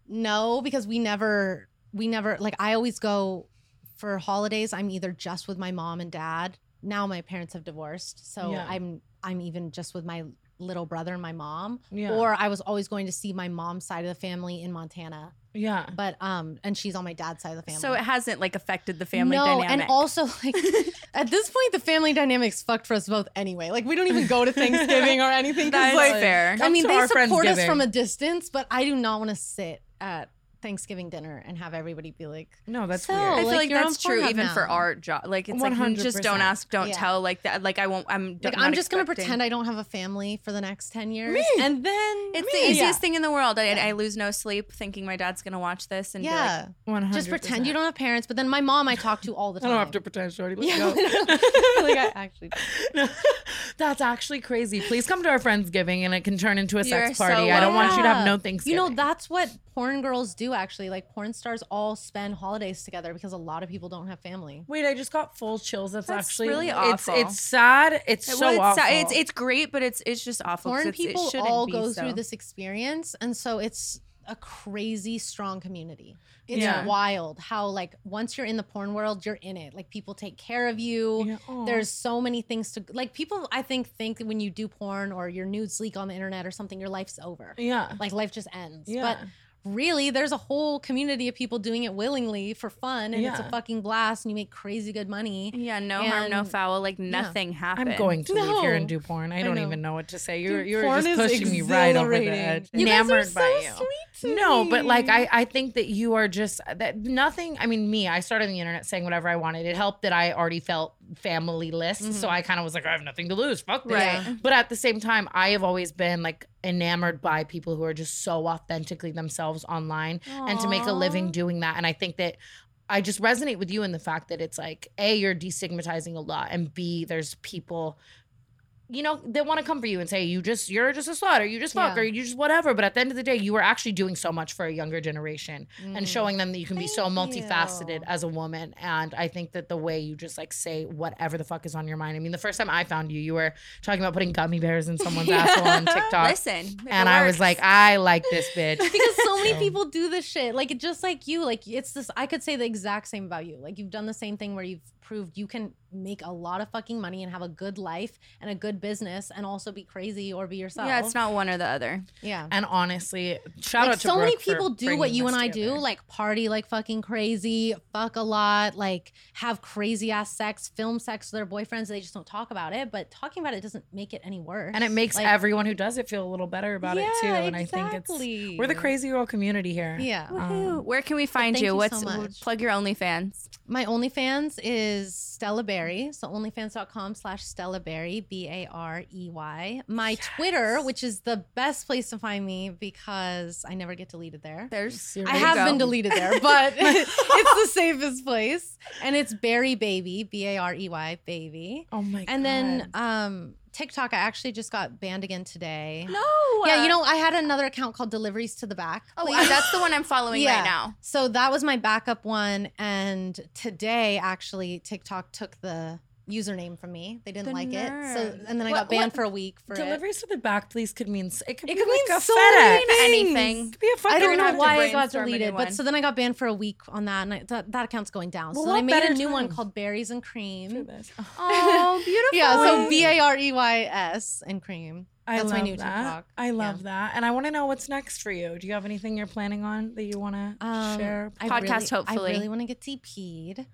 no, because we never, we never, like I always go for holidays. I'm either just with my mom and dad. Now my parents have divorced. So Yeah. I'm, I'm even just with my little brother and my mom. Yeah. Or I was always going to see my mom's side of the family in Montana. Yeah. But, um, and she's on my dad's side of the family. So it hasn't like affected the family no, dynamic. and also like at this point, the family dynamic's fucked for us both anyway. Like we don't even go to Thanksgiving or anything. 'cause, That's like, fair. I Come mean, to they our support us Friendsgiving. from a distance, but I do not want to sit at Thanksgiving dinner and have everybody be like, No, that's So, weird. I feel like, like, you're that's on true Pornhub even for now. our job. Like it's one like hundred just don't percent. ask, don't Yeah. tell. Like that. Like I won't. I'm like not I'm just gonna expecting- pretend I don't have a family for the next ten years, and then It's Me. the easiest Yeah. thing in the world. I, I lose no sleep thinking my dad's gonna watch this and be Yeah, one hundred just pretend you don't have parents. But then my mom, I talk to all the I time. don't have to pretend, shorty. Let's Yeah, go. like I actually. No, that's actually crazy. Please come to our Friendsgiving and it can turn into a You're sex party. so I don't want you to have Yeah. no Thanksgiving. You know, that's what porn girls do actually. Like porn stars all spend holidays together because a lot of people don't have family. Wait, I just got full chills. That's, That's actually really it's, awful. It's sad. It's like, so well, it's, awful. sa- it's it's great, but it's it's just awful. 'cause Porn it's, it people shouldn't all be go so. through this experience, and so it's a crazy strong community. It's Yeah. wild how like once you're in the porn world, you're in it. Like people take care of you. Yeah, aw. There's so many things to like. People I think think that when you do porn or your nudes leak on the internet or something, your life's over. Yeah. Like life just ends. Yeah. But really, there's a whole community of people doing it willingly for fun, and it's a Yeah. fucking blast, and you make crazy good money. Yeah, no harm, no And- foul. Like nothing happened. I'm going to leave here and No. do porn. I I don't know. even know what to say. You're Dude, you're porn just is pushing me right over the exhilarating. edge. You guys are Enamored so by you. sweet to No, but like me. I, I think that you are just that nothing. I mean, me, I started on the internet saying whatever I wanted. It helped that I already felt family-less. So I kind of was like, I have nothing to lose. Fuck this. Right. But at the same time, I have always been like enamored by people who are just so authentically themselves online and to make a living doing that. And I think that I just resonate with you in the fact that it's like, A, you're destigmatizing a lot, and B, there's people, you know, they want to come for you and say, you just, you're just a slut, or you just fuck, Yeah. or you just whatever. But at the end of the day, you are actually doing so much for a younger generation and showing them that you can be so Mm. Thank multifaceted you. as a woman. And I think that the way you just like say whatever the fuck is on your mind. I mean, the first time I found you, you were talking about putting gummy bears in someone's asshole on TikTok. Listen, if and it I was works. like, I like this bitch. Because so many people do this shit. Like it just like you. Like it's this I could say the exact same about you. Like you've done the same thing where you've proved you can make a lot of fucking money and have a good life and a good business and also be crazy or be yourself. yeah, it's not one or the other. Yeah. And honestly, shout Like out to so many Brooke for people do what bringing you this and I together. do, like party like fucking crazy, fuck a lot, like have crazy ass sex, film sex with their boyfriends. They just don't talk about it, but talking about it doesn't make it any worse. And it makes Like, everyone who does it feel a little better about it too. Yeah, And I think it's exactly. we're the crazy girl community here. Yeah. Woohoo. Where can we find thank you? you What's so much. plug your OnlyFans? My OnlyFans is Stella Berry. So onlyfans.com slash Stella Berry, B A R E Y. My Twitter, which is the best place to find me because I never get deleted there. There's I there you have go. been deleted there, but it's the safest place. And it's Berry Baby, B A R E Y, baby. Oh my god. And then um, TikTok, I actually just got banned again today. No. Yeah, uh, you know, I had another account called Deliveries to the Back. Oh, Please. uh, that's the one I'm following right now. So that was my backup one. And today, actually, TikTok took the username from me. They didn't The like it. So nerve. and then I What- got banned what- for a week for it. deliveries to the back, please, could mean it could It be could like mean a so FedEx. many things. Anything. It could be a fucking I don't gonna know have to why I got brainstorm a deleted, new but one. so then I got banned for a week on that, and I, that, that account's going down. Well, so then I what made a better new one time? called Berries and Cream. Oh, beautiful. Yeah, so B A R E Y S and Cream. I That's love my new that. TikTok. I love Yeah. that. And I want to know what's next for you. Do you have anything you're planning on that you want to Um, share? I Podcast, really, hopefully. I really want to get D P'd.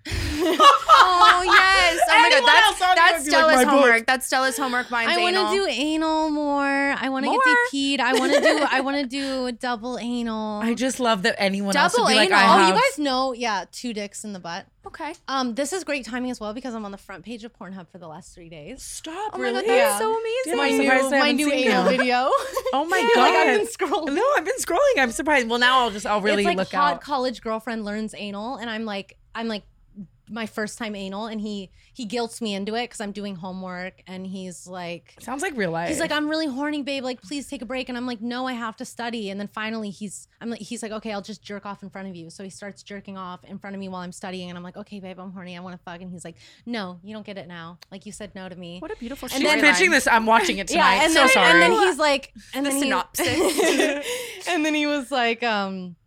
Oh yes. Oh my Anyone god. else That's on there that's would be like, Stella's my book. homework. That's Stella's homework. Mine's I want anal. to do anal more. I want to get More? D P'd. I want to do. I want to do double anal. I just love that anyone else would Double be like, anal. I oh, have. you guys know, yeah, two dicks in the butt. Okay. Um, this is great timing as well because I'm on the front page of Pornhub for the last three days. Stop, Oh my really? god, that's Yeah. so Damn, amazing. my I'm new, surprised I my haven't new seen anal you. video. Oh my Yeah, god! like I've been scrolling. No, I've been scrolling. I'm surprised. Well, now I'll just I'll really it's like look hot out. college girlfriend learns anal, and I'm like, I'm like, my first time anal, and he he guilts me into it because I'm doing homework, and he's like. Sounds like real life. He's like, I'm really horny, babe. Like, please take a break. And I'm like, no, I have to study. And then finally, he's, I'm like, he's like, okay, I'll just jerk off in front of you. So he starts jerking off in front of me while I'm studying. And I'm like, okay, babe, I'm horny. I want to fuck. And he's like, no, you don't get it now. Like, you said no to me. What a beautiful And She's then- pitching this. I'm watching it tonight. Yeah, and so then, sorry. and then he's like, and The then he- synopsis. and then he was like, um,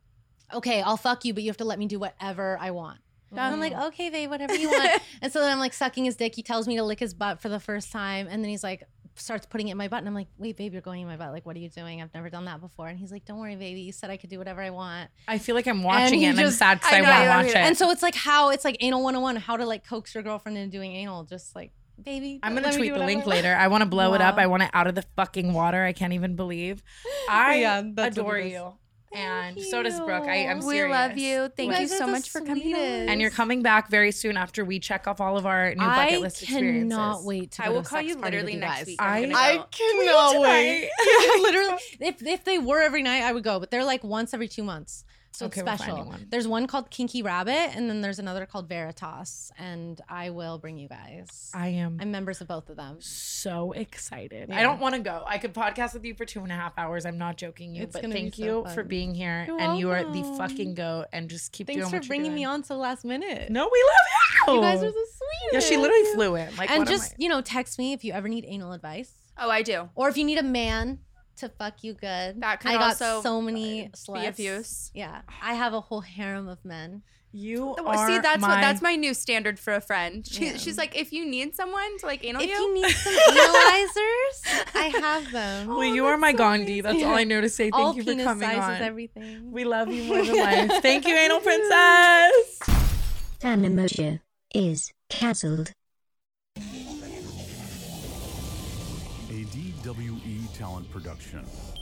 okay, I'll fuck you, but you have to let me do whatever I want. And I'm like, okay, babe, whatever you want. And so then I'm like sucking his dick. He tells me to lick his butt for the first time. And then he's like, starts putting it in my butt. And I'm like, wait, babe, you're going in my butt. Like, what are you doing? I've never done that before. And he's like, don't worry, baby. You said I could do whatever I want. I feel like I'm watching he it and just- I'm sad because I, I know, want to I watch know. it. And so it's like how, it's like anal one oh one, how to like coax your girlfriend into doing anal. Just like, baby. I'm gonna let me tweet do the link whatever. later. I want to blow it up. Wow. I want it out of the fucking water. I can't even believe. I Yeah, that's what adore it is. you. And so does Brooke. I am We serious. love you. Thank You you guys are so the much for coming sweetest. on. And you're coming back very soon after we check off all of our new bucket I list experiences. cannot wait to I go will to a call sex you party with literally you next guys. week. I- I'm gonna I go. cannot wait. Literally, if if they were every night, I would go. But they're like once every two months, so Okay, it's we're special. finding one. There's one called Kinky Rabbit, and then there's another called Veritas, and I will bring you guys. I am I'm members of both of them. so excited. I Yeah. don't want to go. I could podcast with you for two and a half hours. I'm not joking you, It's but gonna be thank so you fun. for being here. You're and you are the welcome. fucking goat. And just keep Thanks doing for what you're bringing doing. me on so last minute. No, we love you. You guys are the Yeah, sweetest. she literally flew in. Like, and what am just I- you know, text me if you ever need anal advice, Oh, I do. or if you need a man to fuck you good. That could I got also so many be sluts. of use. Yeah, I have a whole harem of men. you Well, are See, that's my, what that's my new standard for a friend. She, Yeah. She's like, if you need someone to like anal If you, you need some analyzers, I have them. Well, you are my Gandhi. That's all I know to say. Thank All you for penis coming sizes, on. everything. We love you more than life. Thank you, Anal Princess. Tana Moshe is cancelled. A D W E talent production.